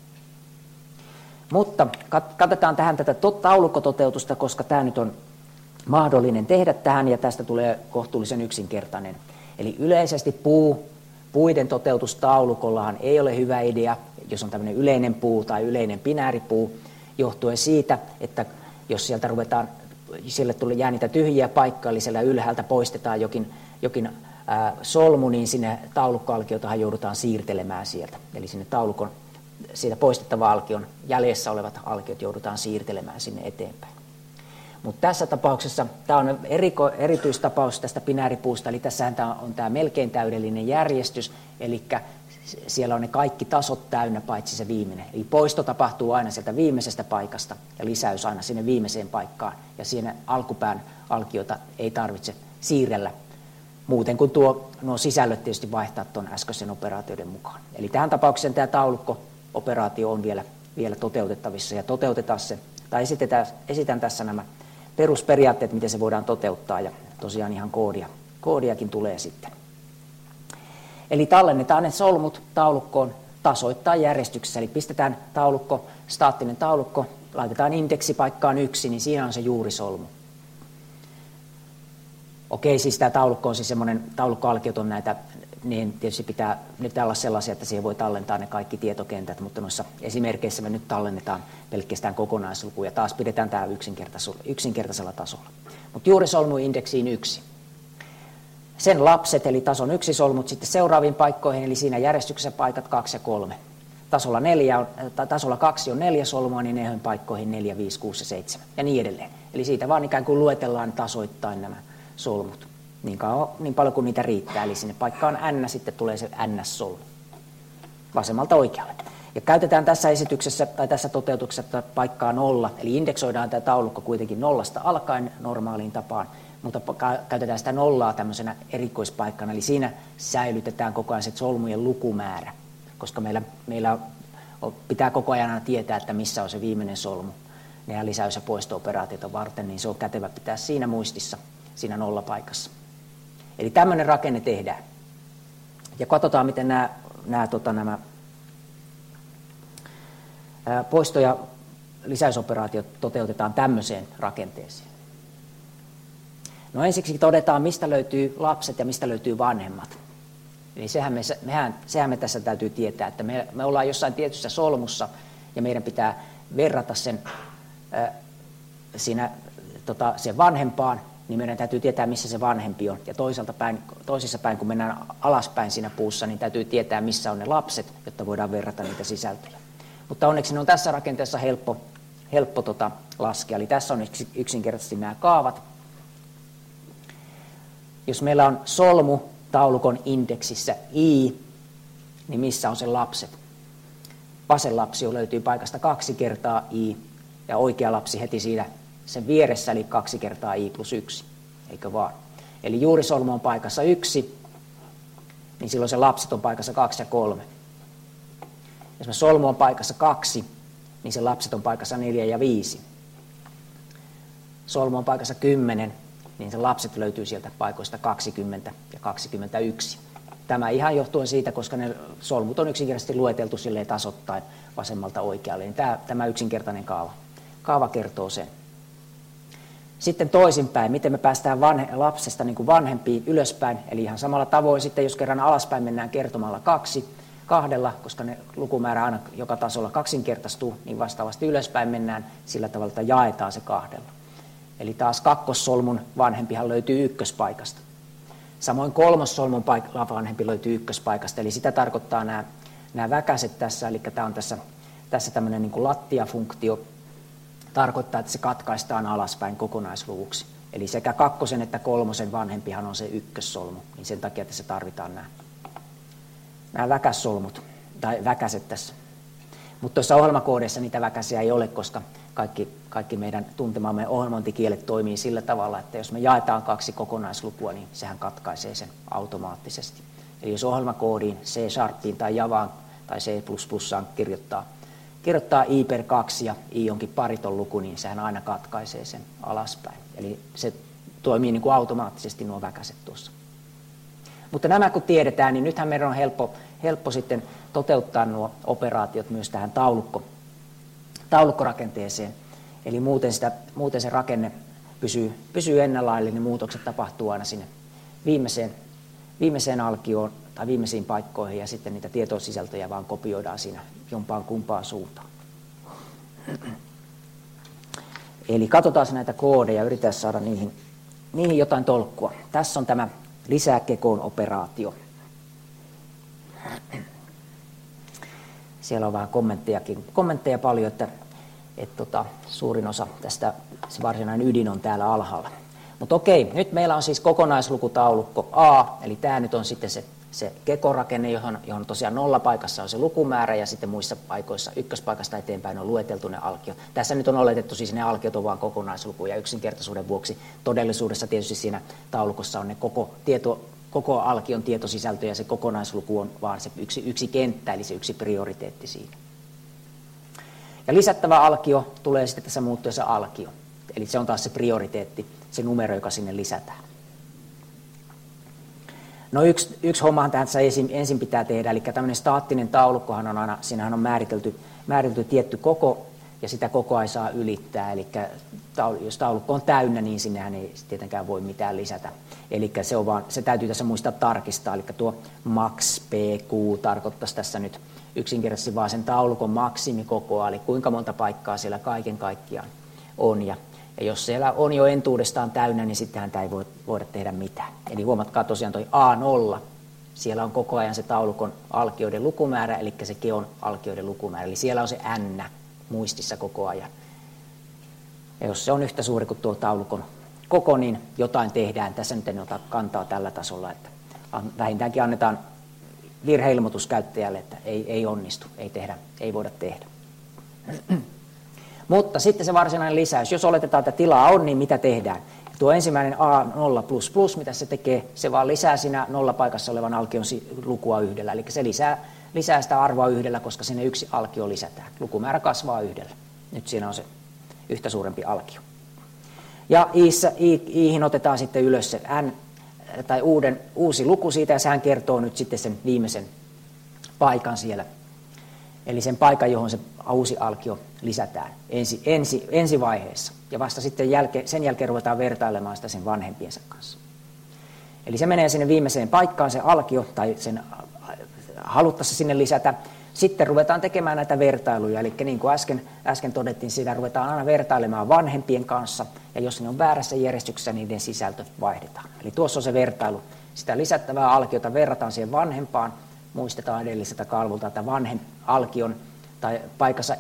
Mutta katsotaan tähän tätä taulukkototeutusta, koska tämä nyt on mahdollinen tehdä tähän ja tästä tulee kohtuullisen yksinkertainen. Eli yleisesti puiden toteutustaulukollahan ei ole hyvä idea, jos on tämmöinen yleinen puu tai yleinen binääripuu, johtuen siitä, että jos sieltä jää niitä tyhjiä paikkoja, eli siellä ylhäältä poistetaan jokin solmu, niin sinne taulukkoalkiotahan joudutaan siirtelemään sieltä. Eli sinne siitä poistettava alkion jäljessä olevat alkiot joudutaan siirtelemään sinne eteenpäin. Mutta tässä tapauksessa tämä on erityistapaus tästä binääripuusta, eli tässähän on tämä melkein täydellinen järjestys, eli siellä on ne kaikki tasot täynnä paitsi se viimeinen. Eli poisto tapahtuu aina sieltä viimeisestä paikasta ja lisäys aina sinne viimeiseen paikkaan, ja siinä alkupään alkiota ei tarvitse siirrellä muuten kuin nuo sisällöt tietysti vaihtaa tuon äskeisen operaatioiden mukaan. Eli tähän tapaukseen tämä taulukko-operaatio on vielä toteutettavissa ja toteutetaan se, tai esitän tässä nämä perusperiaatteet, miten se voidaan toteuttaa ja tosiaan ihan koodiakin tulee sitten. Eli tallennetaan ne solmut taulukkoon tasoittain järjestyksessä, eli pistetään staattinen taulukko, laitetaan indeksi paikkaan 1, niin siinä on se juurisolmu. Okei, siis tämä taulukko on siis semmoinen, taulukkoalkiot on näitä, niin tietysti pitää olla sellaisia, että siihen voi tallentaa ne kaikki tietokentät, mutta noissa esimerkkeissä me nyt tallennetaan pelkästään kokonaisluku ja taas pidetään tämä yksinkertaisella tasolla. Mutta juurisolmu indeksiin 1. sen lapset, eli tason 1 solmut sitten seuraaviin paikkoihin, eli siinä järjestyksessä paikat 2 ja 3. Tasolla 2 on 4 solmua, niin ne paikkoihin 4, 5, 6 ja 7 ja niin edelleen. Eli siitä vaan ikään kuin luetellaan tasoittain nämä solmut niin paljon kuin niitä riittää. Eli sinne paikkaan n sitten tulee se ns-solmu vasemmalta oikealle. Ja käytetään tässä esityksessä tai tässä toteutuksessa paikkaa 0, eli indeksoidaan tämä taulukko kuitenkin 0 alkaen normaaliin tapaan, mutta käytetään sitä 0 tämmöisenä erikoispaikkana, eli siinä säilytetään koko ajan se solmujen lukumäärä, koska meillä pitää koko ajan tietää, että missä on se viimeinen solmu. Ne lisäys- ja poisto-operaatiota varten, niin se on kätevä pitää siinä muistissa, siinä 0 paikassa. Eli tämmöinen rakenne tehdään. Ja katsotaan, miten nämä poisto- ja lisäysoperaatiot toteutetaan tämmöiseen rakenteeseen. No ensiksi todetaan, mistä löytyy lapset ja mistä löytyy vanhemmat. Eli sehän me tässä täytyy tietää, että me ollaan jossain tietyssä solmussa ja meidän pitää verrata sen sen vanhempaan, niin meidän täytyy tietää, missä se vanhempi on. Ja toisessa päin, kun mennään alaspäin siinä puussa, niin täytyy tietää, missä on ne lapset, jotta voidaan verrata niitä sisältöjä. Mutta onneksi ne on tässä rakenteessa helppo laskea. Eli tässä on yksinkertaisesti nämä kaavat. Jos meillä on solmu taulukon indeksissä I, niin missä on sen lapset? Vasen lapsi löytyy paikasta 2 kertaa I, ja oikea lapsi heti siinä sen vieressä, eli 2 kertaa I plus 1, eikö vaan? Eli juurisolmu on paikassa 1, niin silloin se lapset on paikassa 2 ja 3. Jos me solmu on paikassa 2, niin se lapset on paikassa 4 ja 5. Solmu on paikassa 10, niin se lapset löytyy sieltä paikoista 20 ja 21. Tämä ihan johtuen siitä, koska ne solmut on yksinkertaisesti lueteltu silleen tasoittain vasemmalta oikealle. Niin tämä yksinkertainen kaava kertoo sen. Sitten toisinpäin, miten me päästään lapsesta niin kuin vanhempiin ylöspäin. Eli ihan samalla tavoin sitten, jos kerran alaspäin mennään kertomalla 2, koska ne lukumäärä aina joka tasolla kaksinkertaistuu, niin vastaavasti ylöspäin mennään sillä tavalla, että jaetaan se 2. Eli taas kakkossolmun vanhempihan löytyy ykköspaikasta. Samoin kolmossolmun vanhempi löytyy ykköspaikasta, eli sitä tarkoittaa nämä väkäset tässä, eli tämä on tässä tämmöinen niin kuin lattiafunktio, tarkoittaa, että se katkaistaan alaspäin kokonaisluvuksi. Eli sekä 2 että 3 vanhempihan on se ykkössolmu, niin sen takia tässä tarvitaan nämä väkässolmut, tai väkäset tässä. Mutta tuossa ohjelmakoodeissa niitä väkäsiä ei ole, koska kaikki meidän tuntemamme ohjelmointikielet toimii sillä tavalla, että jos me jaetaan 2 kokonaislukua, niin sehän katkaisee sen automaattisesti. Eli jos ohjelmakoodiin C# tai Javaan tai C++aan kirjoittaa I per 2 ja I onkin pariton luku, niin sehän aina katkaisee sen alaspäin. Eli se toimii niin kuin automaattisesti nuo väkäset tuossa. Mutta nämä kun tiedetään, niin nythän meidän on helppo sitten toteuttaa nuo operaatiot myös tähän taulukkorakenteeseen. Eli muuten se rakenne pysyy ennallaan, eli ne muutokset tapahtuu aina sinne viimeiseen alkioon tai viimeisiin paikkoihin, ja sitten niitä tietosisältöjä vaan kopioidaan siinä jompaan kumpaan suuntaan. Eli katsotaan näitä koodeja ja yritetään saada niihin jotain tolkkua. Tässä on tämä lisää kekoon operaatio. Siellä on vähän kommentteja paljon, että suurin osa tästä, se varsinainen ydin on täällä alhaalla. Mutta okei, nyt meillä on siis kokonaislukutaulukko A, eli tämä nyt on sitten se kekorakenne, johon tosiaan 0 paikassa on se lukumäärä, ja sitten muissa paikoissa ykköspaikasta eteenpäin on lueteltu ne alkiot. Tässä nyt on oletettu siis ne alkiot on vain kokonaisluku, ja yksinkertaisuuden vuoksi todellisuudessa tietysti siinä taulukossa on ne koko alkion tietosisältö, ja se kokonaisluku on vaan se yksi kenttä, eli se yksi prioriteetti siinä. Ja lisättävä alkio tulee sitten tässä muuttuessa alkio, eli se on taas se prioriteetti, se numero, joka sinne lisätään. No yksi hommahan tässä ensin pitää tehdä, eli tämmöinen staattinen taulukkohan on aina, siinähän on määritelty tietty koko, ja sitä kokoa ei saa ylittää, eli jos taulukko on täynnä, niin sinnehän ei tietenkään voi mitään lisätä. Eli se täytyy tässä muistaa tarkistaa, eli tuo max pq tarkoittaisi tässä nyt yksinkertaisesti vaan sen taulukon maksimikokoa, eli kuinka monta paikkaa siellä kaiken kaikkiaan on. Ja Ja jos siellä on jo entuudestaan täynnä, niin sittenhän tämä ei voida tehdä mitään. Eli huomatkaa tosiaan toi A0, siellä on koko ajan se taulukon alkioiden lukumäärä, eli se keon alkioiden lukumäärä. Eli siellä on se N muistissa koko ajan. Ja jos se on yhtä suuri kuin tuo taulukon koko, niin jotain tehdään. Tässä nyt en ota kantaa tällä tasolla, että vähintäänkin annetaan virheilmoitus käyttäjälle, että ei onnistu, ei voida tehdä. Mutta sitten se varsinainen lisäys, jos oletetaan, että tilaa on, niin mitä tehdään? Tuo ensimmäinen A0++, mitä se tekee, se vaan lisää siinä nollapaikassa olevan alkion lukua 1, eli se lisää sitä arvoa 1, koska sinne yksi alkio lisätään. Lukumäärä kasvaa 1. Nyt siinä on se yhtä suurempi alkio. Ja iihin otetaan sitten ylös se n, tai uusi luku siitä, ja sehän kertoo nyt sitten sen viimeisen paikan siellä. Eli sen paikan, johon se uusi alkio lisätään ensi vaiheessa. Ja vasta sitten sen jälkeen ruvetaan vertailemaan sitä sen vanhempiensa kanssa. Eli se menee sinne viimeiseen paikkaan, se alkio, tai sen haluttaisiin sinne lisätä. Sitten ruvetaan tekemään näitä vertailuja, eli niin kuin äsken todettiin, sitä ruvetaan aina vertailemaan vanhempien kanssa, ja jos ne on väärässä järjestyksessä, niin niiden sisältö vaihdetaan. Eli tuossa on se vertailu. Sitä lisättävää alkiota verrataan siihen vanhempaan. Muistetaan edelliseltä kalvolta, että alkion tai paikassa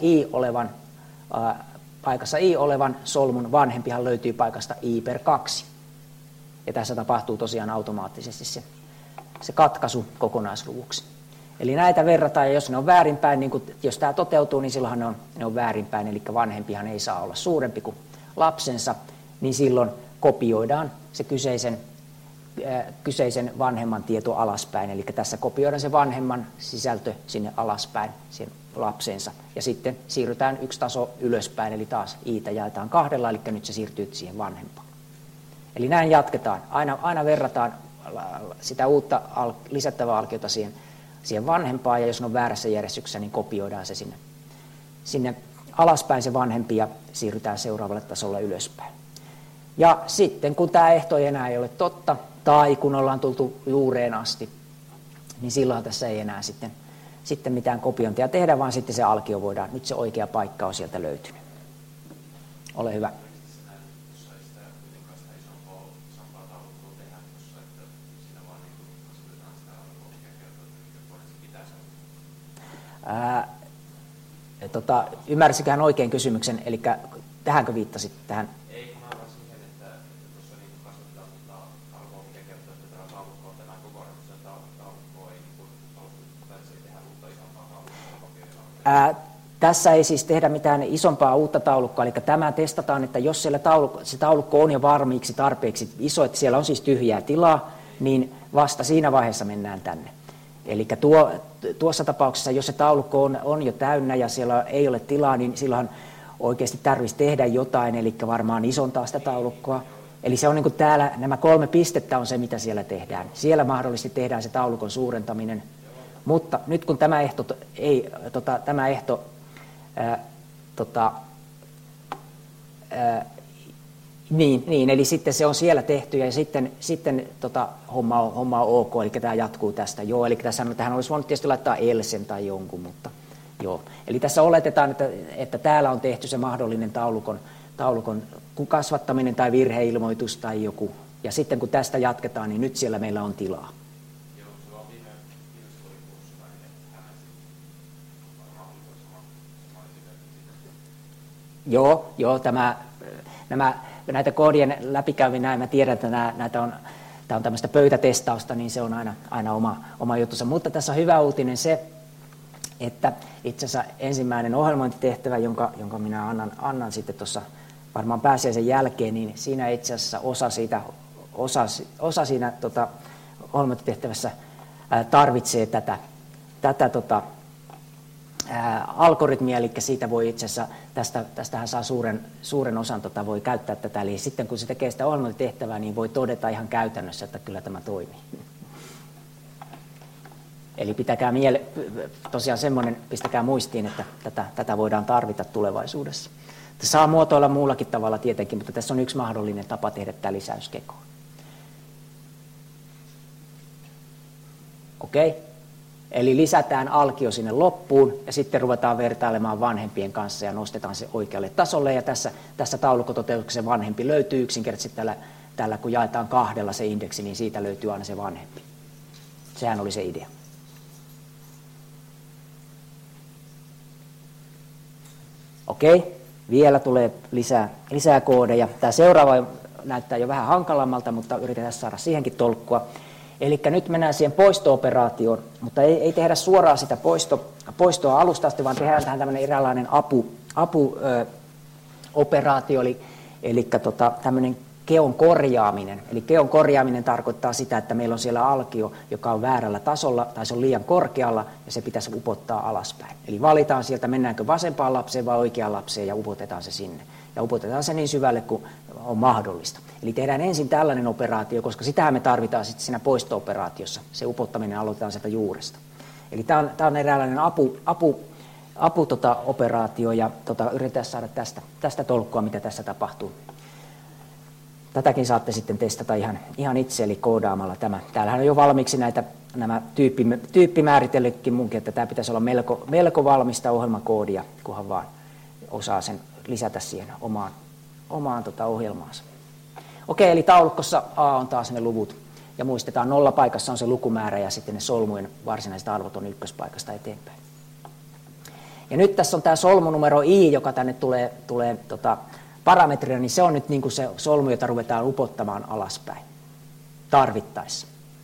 I olevan solmun vanhempihan löytyy paikasta I/2. Ja tässä tapahtuu tosiaan automaattisesti se katkaisu kokonaisluvuksi. Eli näitä verrataan, ja jos ne on väärinpäin, niin jos tämä toteutuu, niin silloinhan ne on väärinpäin, eli vanhempihan ei saa olla suurempi kuin lapsensa, niin silloin kopioidaan se kyseisen vanhemman tieto alaspäin. Eli tässä kopioidaan se vanhemman sisältö sinne alaspäin, siihen lapsensa. Ja sitten siirrytään yksi taso ylöspäin, eli taas iitä jaetaan 2, eli nyt se siirtyy siihen vanhempaan. Eli näin jatketaan. Aina verrataan sitä uutta lisättävää alkiota siihen vanhempaan, ja jos ne on väärässä järjestyksessä, niin kopioidaan se sinne alaspäin se vanhempi, ja siirrytään seuraavalle tasolle ylöspäin. Ja sitten kun tämä ehto ei enää ole totta, tai kun ollaan tultu juureen asti, niin silloin tässä ei enää sitten mitään kopiointia tehdä, vaan sitten se alkio voidaan, nyt se oikea paikka on sieltä löytynyt. Ole hyvä. Ymmärsikö hän oikein kysymyksen, eli tähänkö viittasit tähän? Ei, kun aivan siihen, että tuossa niin kasvatetaan arvoa, mikä kertoo, että tämä taulukko on tänään kokonaan, mutta se taulukko ei tehdä uutta isompaa taulukkoa. Tässä ei siis tehdä mitään isompaa uutta taulukkoa, eli tämä testataan, että jos siellä se taulukko on jo valmiiksi tarpeeksi iso, että siellä on siis tyhjää tilaa, niin vasta siinä vaiheessa mennään tänne. Eli tuossa tapauksessa, jos se taulukko on jo täynnä ja siellä ei ole tilaa, niin silloin oikeasti tarvitsisi tehdä jotain, eli varmaan isontaa sitä taulukkoa. Eli se on niin kuin täällä, nämä 3 pistettä on se, mitä siellä tehdään. Siellä mahdollisesti tehdään se taulukon suurentaminen. Mutta nyt kun tämä ehto niin, eli sitten se on siellä tehty ja sitten homma on ok, eli tämä jatkuu tästä. Joo, eli tähän olisi voinut tietysti laittaa elsen tai jonkun, mutta joo. Eli tässä oletetaan, että täällä on tehty se mahdollinen taulukon kasvattaminen tai virheilmoitus tai joku. Ja sitten kun tästä jatketaan, niin nyt siellä meillä on tilaa. Joo, näitä koodien läpikäyviä näin, mä tiedän, että tämä on tämmöistä pöytätestausta, niin se on aina oma juttusa. Mutta tässä on hyvä uutinen se, että itse asiassa ensimmäinen ohjelmointitehtävä, jonka minä annan sitten tuossa varmaan pääsiäisen jälkeen, niin siinä itse asiassa osa siinä ohjelmointitehtävässä tarvitsee tätä algoritmia, eli siitä voi itse asiassa, tästähän saa suuren osan voi käyttää tätä, eli sitten kun se tekee sitä ohjelmointitehtävää, niin voi todeta ihan käytännössä, että kyllä tämä toimii. Eli tosiaan semmoinen, pistäkää muistiin, että tätä voidaan tarvita tulevaisuudessa. Saa muotoilla muullakin tavalla tietenkin, mutta tässä on yksi mahdollinen tapa tehdä tämä lisäys kekoon. Okei? Eli lisätään alkio sinne loppuun ja sitten ruvetaan vertailemaan vanhempien kanssa ja nostetaan se oikealle tasolle. Ja tässä taulukkototeutuksessa vanhempi löytyy yksinkertaisesti tällä kun jaetaan 2 se indeksi, niin siitä löytyy aina se vanhempi. Sehän oli se idea. Okei, vielä tulee lisää koodeja. Tämä seuraava näyttää jo vähän hankalammalta, mutta yritetään saada siihenkin tolkkua. Eli nyt mennään siihen poisto-operaatioon, mutta ei tehdä suoraan sitä poistoa alusta asti, vaan tehdään tähän tämmöinen eräänlainen apuoperaatio, eli tämmöinen keon korjaaminen. Eli keon korjaaminen tarkoittaa sitä, että meillä on siellä alkio, joka on väärällä tasolla tai se on liian korkealla ja se pitäisi upottaa alaspäin. Eli valitaan sieltä, mennäänkö vasempaan lapseen vai oikeaan lapseen ja upotetaan se sinne. Ja upotetaan se niin syvälle kuin on mahdollista. Eli tehdään ensin tällainen operaatio, koska sitähän me tarvitaan sitten siinä poisto-operaatiossa. Se upottaminen aloitetaan sieltä juuresta. Eli tämä on eräänlainen operaatio ja yritetään saada tästä tolkkua, mitä tässä tapahtuu. Tätäkin saatte sitten testata ihan itse, eli koodaamalla tämä. Täällähän on jo valmiiksi nämä tyyppimääritellykkin munkin, että tämä pitäisi olla melko valmista ohjelmakoodia, kunhan vaan osaa sen lisätä siihen omaan ohjelmaansa. Okei, eli taulukossa A on taas ne luvut. Ja muistetaan, 0 paikassa on se lukumäärä ja sitten ne solmujen varsinaiset arvot on 1 eteenpäin. Ja nyt tässä on tämä solmunumero I, joka tänne tulee parametrina, niin se on nyt niin kuin se solmu, jota ruvetaan upottamaan alaspäin tarvittaessa.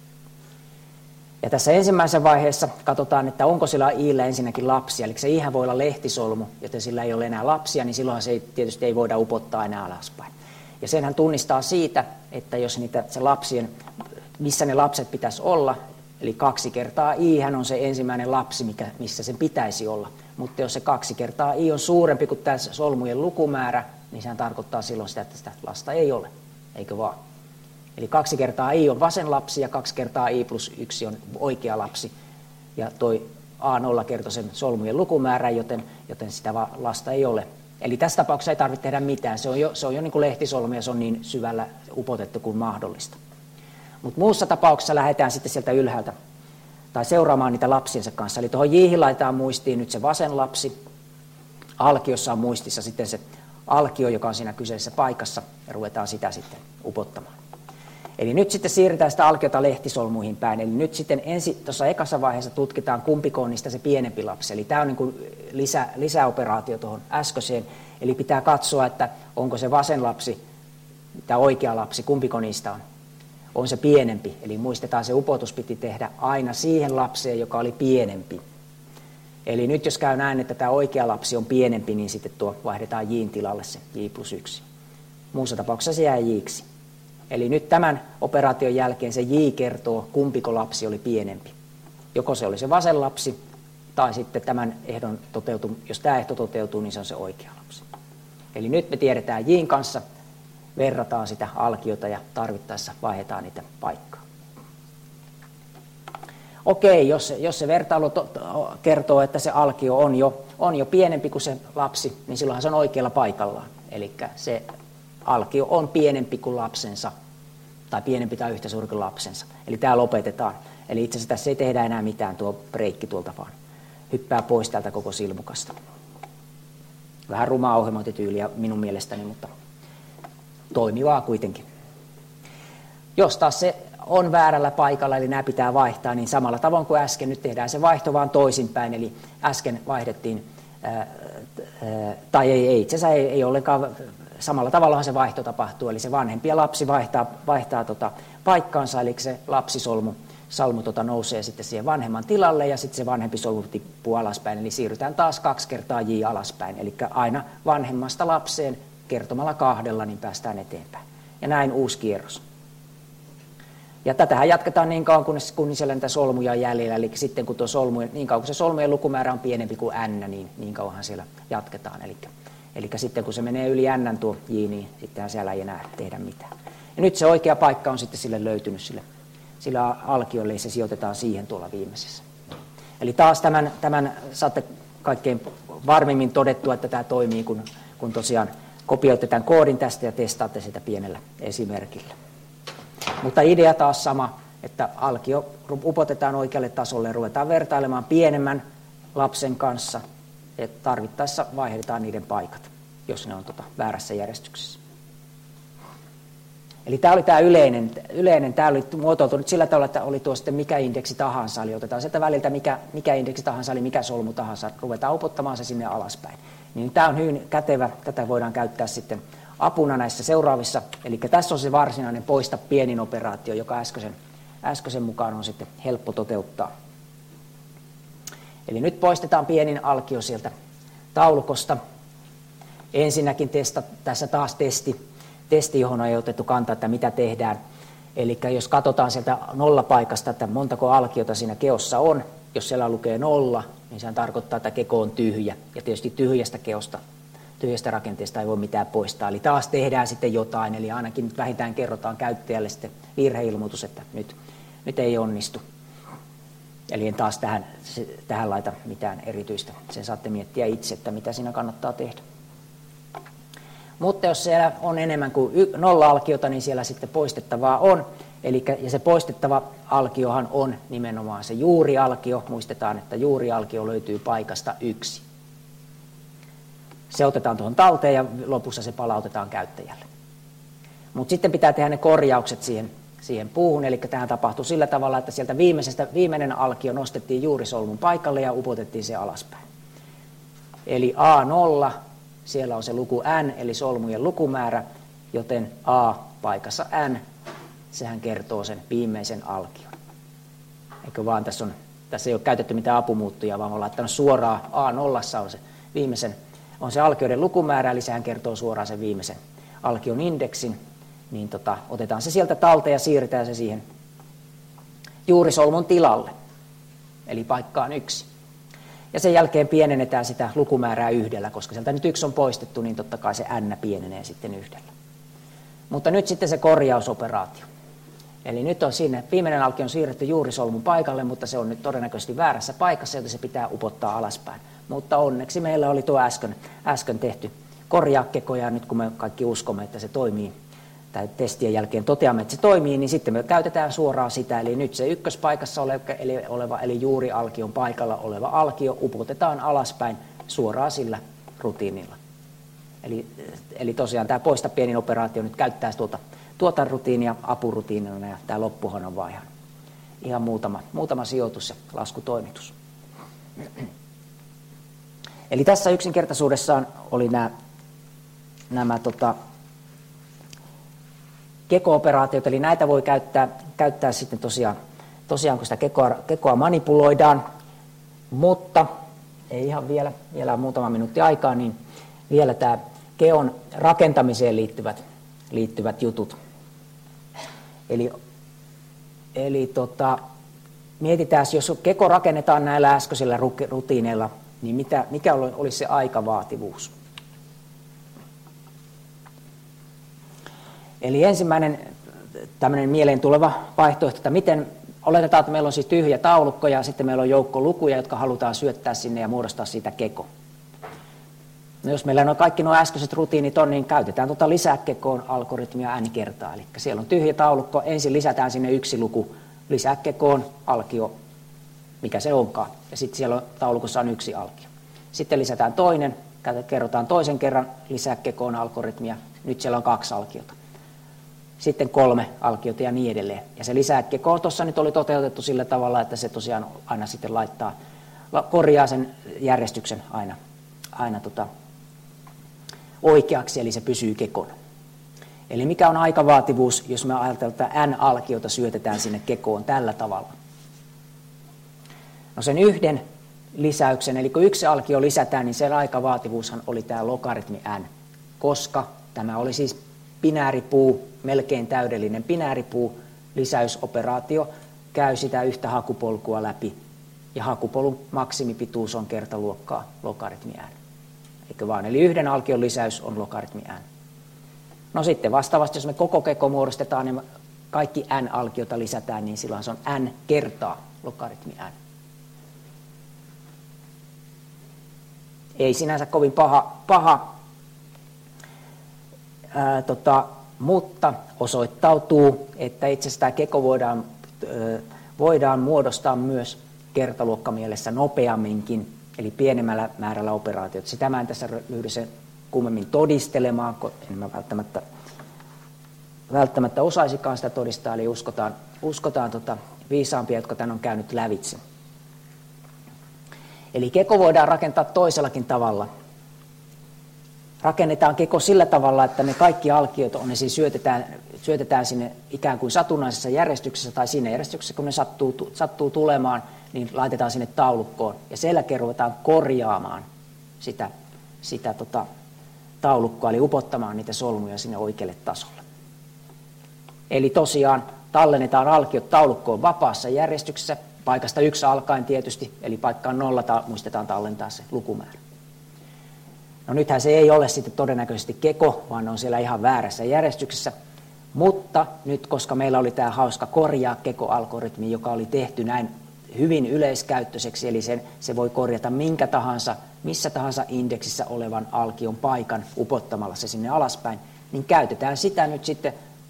Ja tässä ensimmäisessä vaiheessa katsotaan, että onko sillä I:llä ensinnäkin lapsia, eli se Ihän voi olla lehtisolmu, joten sillä ei ole enää lapsia, niin silloin se tietysti ei voida upottaa enää alaspäin. Ja senhän tunnistaa siitä, että jos se lapsien, missä ne lapset pitäisi olla, eli 2 kertaa Ihän on se ensimmäinen lapsi, missä sen pitäisi olla. Mutta jos se 2 kertaa I on suurempi kuin tämä solmujen lukumäärä, niin sehän tarkoittaa silloin sitä, että sitä lasta ei ole, eikö vaan? Eli 2 kertaa I on vasen lapsi ja 2 kertaa I plus 1 on oikea lapsi. Ja toi A0 kertoo sen solmujen lukumäärän, joten sitä lasta ei ole. Eli tässä tapauksessa ei tarvitse tehdä mitään. Se on jo niin kuin lehtisolmu ja se on niin syvällä upotettu kuin mahdollista. Mutta muussa tapauksessa lähdetään sitten sieltä ylhäältä tai seuraamaan niitä lapsiensa kanssa. Eli tuohon J:hin laitetaan muistiin nyt se vasen lapsi. Alkiossa on muistissa sitten se alkio, joka on siinä kyseisessä paikassa, ja ruvetaan sitä sitten upottamaan. Eli nyt sitten siirretään sitä alkiota lehtisolmuihin päin. Eli nyt sitten tuossa ekassa vaiheessa tutkitaan, kumpiko on niistä se pienempi lapsi. Eli tämä on niin kuin lisäoperaatio tuohon äskeiseen. Eli pitää katsoa, että onko se vasen lapsi tai oikea lapsi, kumpiko niistä on se pienempi. Eli muistetaan, se upotus piti tehdä aina siihen lapseen, joka oli pienempi. Eli nyt jos käy näin, että tämä oikea lapsi on pienempi, niin sitten vaihdetaan J:n tilalle se J plus 1. Muussa tapauksessa se jää J:ksi. Eli nyt tämän operaation jälkeen se J kertoo, kumpiko lapsi oli pienempi. Joko se oli se vasen lapsi, tai sitten jos tämä ehto toteutuu, niin se on se oikea lapsi. Eli nyt me tiedetään J:n kanssa, verrataan sitä alkiota ja tarvittaessa vaihdetaan niitä paikkaa. Okei, jos se vertailu kertoo, että se alkio on jo pienempi kuin se lapsi, niin silloinhan se on oikealla paikallaan. Eli se alkio on pienempi kuin lapsensa, tai pienempi tai yhtä suuri kuin lapsensa. Eli tämä lopetetaan. Eli itse asiassa tässä ei tehdä enää mitään, tuo breikki tuolta vaan hyppää pois täältä koko silmukasta. Vähän rumaa ohjelmointityyliä minun mielestäni, mutta toimivaa kuitenkin. Jos taas se on väärällä paikalla, eli nämä pitää vaihtaa, niin samalla tavoin kuin äsken, nyt tehdään se vaihto vaan toisinpäin, eli äsken vaihdettiin, tai ei itse asiassa ei ollenkaan, samalla tavallahan se vaihto tapahtuu, eli se vanhempi ja lapsi vaihtaa paikkaansa, eli se lapsisolmu nousee sitten siihen vanhemman tilalle, ja sitten se vanhempi solmu tippuu alaspäin, eli siirrytään taas 2 kertaa J alaspäin, eli aina vanhemmasta lapseen kertomalla 2, niin päästään eteenpäin. Ja näin uusi kierros. Ja tätähän jatketaan niin kauan, kun siellä niitä solmuja on jäljellä, eli sitten kun niin kauan kun se solmujen lukumäärä on pienempi kuin n, niin kauanhan siellä jatketaan. Eli sitten kun se menee yli n tuo j, niin sittenhän siellä ei enää tehdä mitään. Ja nyt se oikea paikka on sitten sille löytynyt sillä alkiolle, ja se sijoitetaan siihen tuolla viimeisessä. Eli taas tämän saatte kaikkein varmimmin todettua, että tämä toimii, kun tosiaan kopioitte tämän koodin tästä ja testaatte sitä pienellä esimerkillä. Mutta idea taas sama, että alkio upotetaan oikealle tasolle ja ruvetaan vertailemaan pienemmän lapsen kanssa, että tarvittaessa vaihdetaan niiden paikat, jos ne on väärässä järjestyksessä. Eli tämä oli tämä yleinen, tämä oli muotoiltu nyt sillä tavalla, että oli tuo sitten mikä indeksi tahansa, eli otetaan sieltä väliltä mikä indeksi tahansa, eli mikä solmu tahansa, ruvetaan upottamaan se sinne alaspäin. Niin tämä on hyvin kätevä, tätä voidaan käyttää sitten apuna näissä seuraavissa, eli tässä on se varsinainen poista pienin operaatio, joka äskeisen mukaan on sitten helppo toteuttaa. Eli nyt poistetaan pienin alkio sieltä taulukosta. Ensinnäkin tässä taas testi, johon on otettu kantaa, että mitä tehdään. Eli jos katsotaan sieltä nollapaikasta, että montako alkiota siinä keossa on, jos siellä lukee 0, niin se tarkoittaa, että keko on tyhjä. Ja tietysti tyhjästä rakenteesta ei voi mitään poistaa. Eli taas tehdään sitten jotain, eli ainakin nyt vähintään kerrotaan käyttäjälle sitten virheilmoitus, että nyt ei onnistu. Eli en taas tähän laita mitään erityistä. Sen saatte miettiä itse, että mitä siinä kannattaa tehdä. Mutta jos siellä on enemmän kuin 0 alkiota, niin siellä sitten poistettavaa on. Ja se poistettava alkiohan on nimenomaan se juurialkio. Muistetaan, että juurialkio löytyy paikasta 1. Se otetaan tuohon talteen ja lopussa se palautetaan käyttäjälle. Mutta sitten pitää tehdä ne korjaukset siihen puuhun. Eli tähän tapahtui sillä tavalla, että sieltä viimeinen alkio nostettiin juurisolmun paikalle ja upotettiin se alaspäin. Eli A0. Siellä on se luku n, eli solmujen lukumäärä, joten A paikassa n, sehän kertoo sen viimeisen alkion. Eikö vaan tässä ei ole käytetty mitään apumuuttuja, vaan on laittanut suoraan A0 on se on se alkioiden lukumäärä, eli sehän kertoo suoraan sen viimeisen alkion indeksin. Niin otetaan se sieltä talteen ja siirretään se siihen juurisolmun tilalle, eli paikkaan 1. Ja sen jälkeen pienennetään sitä lukumäärää 1, koska sieltä nyt 1 on poistettu, niin totta kai se n pienenee sitten 1. Mutta nyt sitten se korjausoperaatio. Eli nyt on sinne, viimeinen alkio on siirretty juurisolmun paikalle, mutta se on nyt todennäköisesti väärässä paikassa, joten se pitää upottaa alaspäin. Mutta onneksi meillä oli tuo äsken tehty korjaakeko, ja nyt kun me kaikki uskomme, että se toimii, tai testien jälkeen toteamme, että se toimii, niin sitten me käytetään suoraan sitä. Eli nyt se ykköspaikassa oleva, eli juuri alkion paikalla oleva alkio upotetaan alaspäin suoraan sillä rutiinilla. Eli tosiaan tämä poista pienin operaatio nyt käyttää tuota rutiinia apurutiinina, ja tämä loppuhan on vaan ihan muutama sijoitus ja laskutoimitus. Eli tässä yksinkertaisuudessaan oli nämä keko-operaatiot, eli näitä voi käyttää sitten tosiaan kun sitä kekoa manipuloidaan, mutta ei ihan vielä on muutama minuutti aikaa, niin vielä tämä keon rakentamiseen liittyvät jutut. Eli mietitään, jos keko rakennetaan näillä äskeisillä rutiineilla, niin mikä olisi se aikavaativuus? Eli ensimmäinen tämmöinen mieleen tuleva vaihtoehto, että miten oletetaan, että meillä on siis tyhjä taulukko ja sitten meillä on joukko lukuja, jotka halutaan syöttää sinne ja muodostaa siitä keko. No jos meillä on kaikki nuo äskeiset rutiinit on, niin käytetään lisää kekoon algoritmia n kertaa. Eli siellä on tyhjä taulukko, ensin lisätään sinne 1 luku, lisää kekoon alkio, mikä se onkaan. Ja sitten siellä taulukossa on 1 alkio. Sitten lisätään toinen, kerrotaan toisen kerran lisää kekoon algoritmia, nyt siellä on 2 alkiota. Sitten 3 alkiota ja niin edelleen. Ja se lisäkeko tuossa nyt oli toteutettu sillä tavalla, että se tosiaan aina sitten korjaa sen järjestyksen aina oikeaksi, eli se pysyy kekona. Eli mikä on aikavaativuus, jos me ajatellaan, että n-alkiota syötetään sinne kekoon tällä tavalla? No sen yhden lisäyksen, eli kun 1 alkio lisätään, niin sen aikavaativuushan oli tämä logaritmi n, koska tämä oli siis binääripuu, melkein täydellinen binääripuu, lisäysoperaatio, käy sitä yhtä hakupolkua läpi, ja hakupolun maksimipituus on kertaluokkaa logaritmi n. Eikö vaan? Eli 1 alkion lisäys on logaritmi n. No sitten vastaavasti, jos me koko keko muodostetaan, niin kaikki n-alkiota lisätään, niin silloin se on n kertaa logaritmi n. Ei sinänsä kovin paha mutta osoittautuu, että itse asiassa tämä keko voidaan voidaan muodostaa myös kertaluokkamielessä nopeamminkin, eli pienemmällä määrällä operaatioita. Sitä mä en tässä ryhdy sen kummemmin todistelemaan, kun en mä välttämättä osaisikaan sitä todistaa, eli uskotaan viisaampia, jotka tämän on käynyt lävitse. Eli keko voidaan rakentaa toisellakin tavalla. Rakennetaan keko sillä tavalla, että ne kaikki alkiot ne siis syötetään sinne ikään kuin satunnaisessa järjestyksessä tai siinä järjestyksessä, kun ne sattuu tulemaan, niin laitetaan sinne taulukkoon. Ja sen jälkeen ruvetaan korjaamaan sitä taulukkoa, eli upottamaan niitä solmuja sinne oikealle tasolle. Eli tosiaan tallennetaan alkiot taulukkoon vapaassa järjestyksessä, paikasta 1 alkaen tietysti, eli paikkaan 0 muistetaan tallentaa se lukumäärä. No nythän se ei ole sitten todennäköisesti keko, vaan ne on siellä ihan väärässä järjestyksessä. Mutta nyt, koska meillä oli tämä hauska korjaa keko-algoritmi, joka oli tehty näin hyvin yleiskäyttöiseksi, eli se voi korjata missä tahansa indeksissä olevan alkion paikan upottamalla se sinne alaspäin, niin käytetään sitä nyt sitten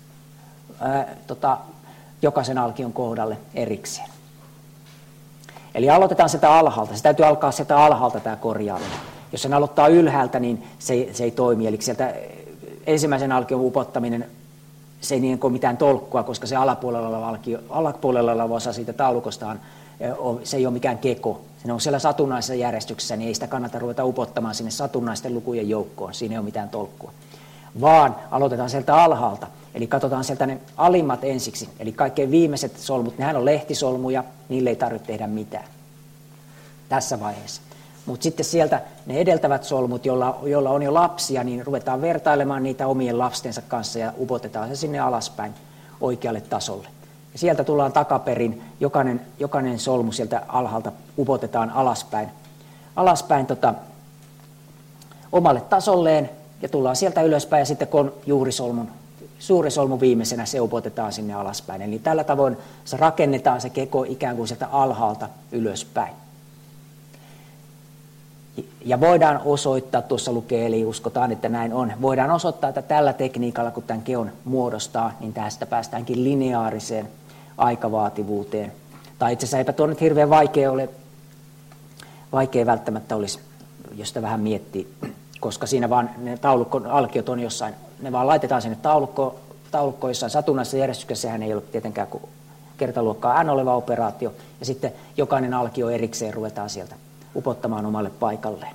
jokaisen alkion kohdalle erikseen. Eli aloitetaan sieltä alhaalta. Se täytyy alkaa sieltä alhaalta tämä korjaaminen. Jos sen aloittaa ylhäältä, niin se ei toimi. Eli sieltä ensimmäisen alkion upottaminen, se ei niin kuin mitään tolkkua, koska se alapuolella oleva osa siitä taulukostaan, se ei ole mikään keko. Se on siellä satunnaisessa järjestyksessä, niin ei sitä kannata ruveta upottamaan sinne satunnaisten lukujen joukkoon. Siinä ei ole mitään tolkkua. Vaan aloitetaan sieltä alhaalta. Eli katsotaan sieltä ne alimmat ensiksi. Eli kaikkein viimeiset solmut, nehän on lehtisolmuja, niille ei tarvitse tehdä mitään tässä vaiheessa. Mutta sitten sieltä ne edeltävät solmut, joilla on jo lapsia, niin ruvetaan vertailemaan niitä omien lastensa kanssa ja upotetaan se sinne alaspäin oikealle tasolle. Ja sieltä tullaan takaperin, jokainen solmu sieltä alhaalta upotetaan alaspäin omalle tasolleen ja tullaan sieltä ylöspäin ja sitten kun on suuri solmu viimeisenä, se upotetaan sinne alaspäin. Eli tällä tavoin se rakennetaan se keko ikään kuin sieltä alhaalta ylöspäin. Ja voidaan osoittaa, tuossa lukee, eli uskotaan, että näin on, voidaan osoittaa, että tällä tekniikalla, kun tämän keon muodostaa, niin tästä päästäänkin lineaariseen aikavaativuuteen. Tai itse asiassa eipä tuo nyt hirveän vaikea välttämättä olisi, jos sitä vähän miettii, koska siinä vaan ne taulukon alkiot on jossain, ne vaan laitetaan sinne taulukkoon jossain satunnaisessa järjestyksessä, sehän ei ole tietenkään kuin kertaluokkaa n oleva operaatio, ja sitten jokainen alkio erikseen ruvetaan sieltä upottamaan omalle paikalleen.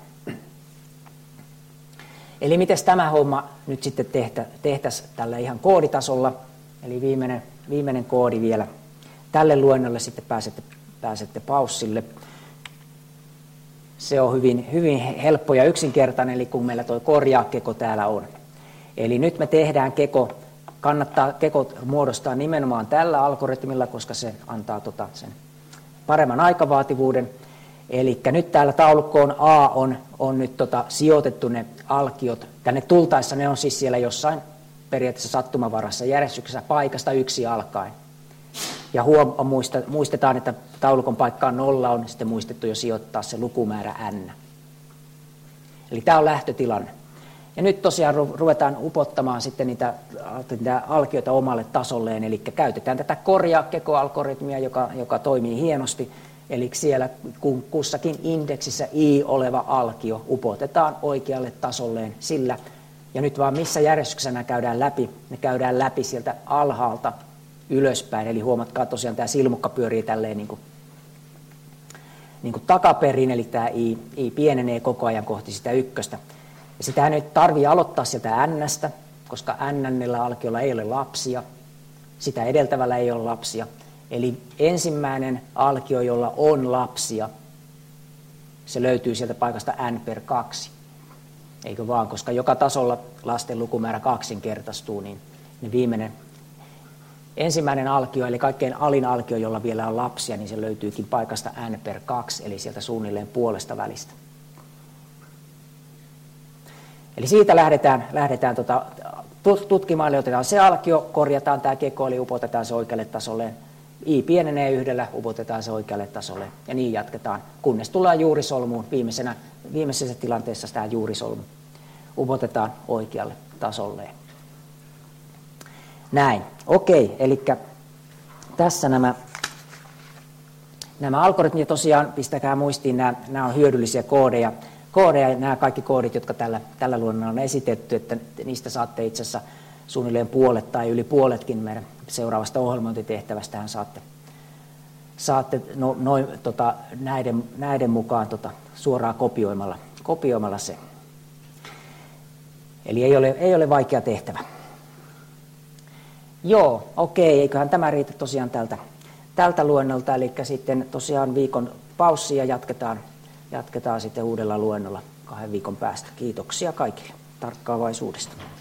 Eli miten tämä homma nyt sitten tehtäisiin tällä ihan kooditasolla, eli viimeinen koodi vielä. Tälle luennolle sitten pääsette paussille. Se on hyvin helppo ja yksinkertainen, eli kun meillä tuo korjaa-keko täällä on. Eli nyt me tehdään kannattaa keko muodostaa nimenomaan tällä algoritmilla, koska se antaa sen paremman aikavaativuuden. Eli nyt täällä taulukkoon A on nyt sijoitettu ne alkiot. Tänne tultaessa ne on siis siellä jossain periaatteessa sattumavarassa järjestyksessä paikasta 1 alkaen. Ja muistetaan, että taulukon paikkaan 0 on sitten muistettu jo sijoittaa se lukumäärä n. Eli tämä on lähtötilanne. Ja nyt tosiaan ruvetaan upottamaan sitten niitä alkioita omalle tasolleen. Eli käytetään tätä korjaa-keko-algoritmia, joka toimii hienosti. Eli siellä kussakin indeksissä i oleva alkio upotetaan oikealle tasolleen sillä. Ja nyt vaan missä järjestyksessä ne käydään läpi sieltä alhaalta ylöspäin. Eli huomatkaa tosiaan tämä silmukka pyörii tälleen niin kuin takaperin, eli tämä i pienenee koko ajan kohti sitä ykköstä. Ja sitähän nyt tarvii aloittaa sieltä n-stä, koska n-nellä alkiolla ei ole lapsia, sitä edeltävällä ei ole lapsia. Eli ensimmäinen alkio, jolla on lapsia, se löytyy sieltä paikasta n/2. Eikö vaan, koska joka tasolla lasten lukumäärä kaksinkertaistuu, niin ensimmäinen alkio, eli kaikkein alin alkio, jolla vielä on lapsia, niin se löytyykin paikasta n/2, eli sieltä suunnilleen puolesta välistä. Eli siitä lähdetään tutkimaan, eli otetaan se alkio, korjataan tämä keko, eli upotetaan se oikealle tasolle. I pienenee yhdellä, upotetaan se oikealle tasolle ja niin jatketaan, kunnes tullaan juurisolmuun. Viimeisessä tilanteessa tämä juurisolmu upotetaan oikealle tasolleen. Näin, okei, eli tässä nämä algoritmit tosiaan, pistäkää muistiin, nämä on hyödyllisiä koodeja, nämä kaikki koodit, jotka tällä luennolla on esitetty, että niistä saatte itse asiassa suunnilleen puolet tai yli puoletkin meidän seuraavasta ohjelmointitehtävästähän saatte näiden mukaan suoraan kopioimalla se. Eli ei ole vaikea tehtävä. Joo, okei, eiköhän tämä riitä tosiaan tältä luennolta, eli sitten tosiaan viikon paussi ja jatketaan sitten uudella luennolla 2 viikon päästä. Kiitoksia kaikille tarkkaavaisuudesta.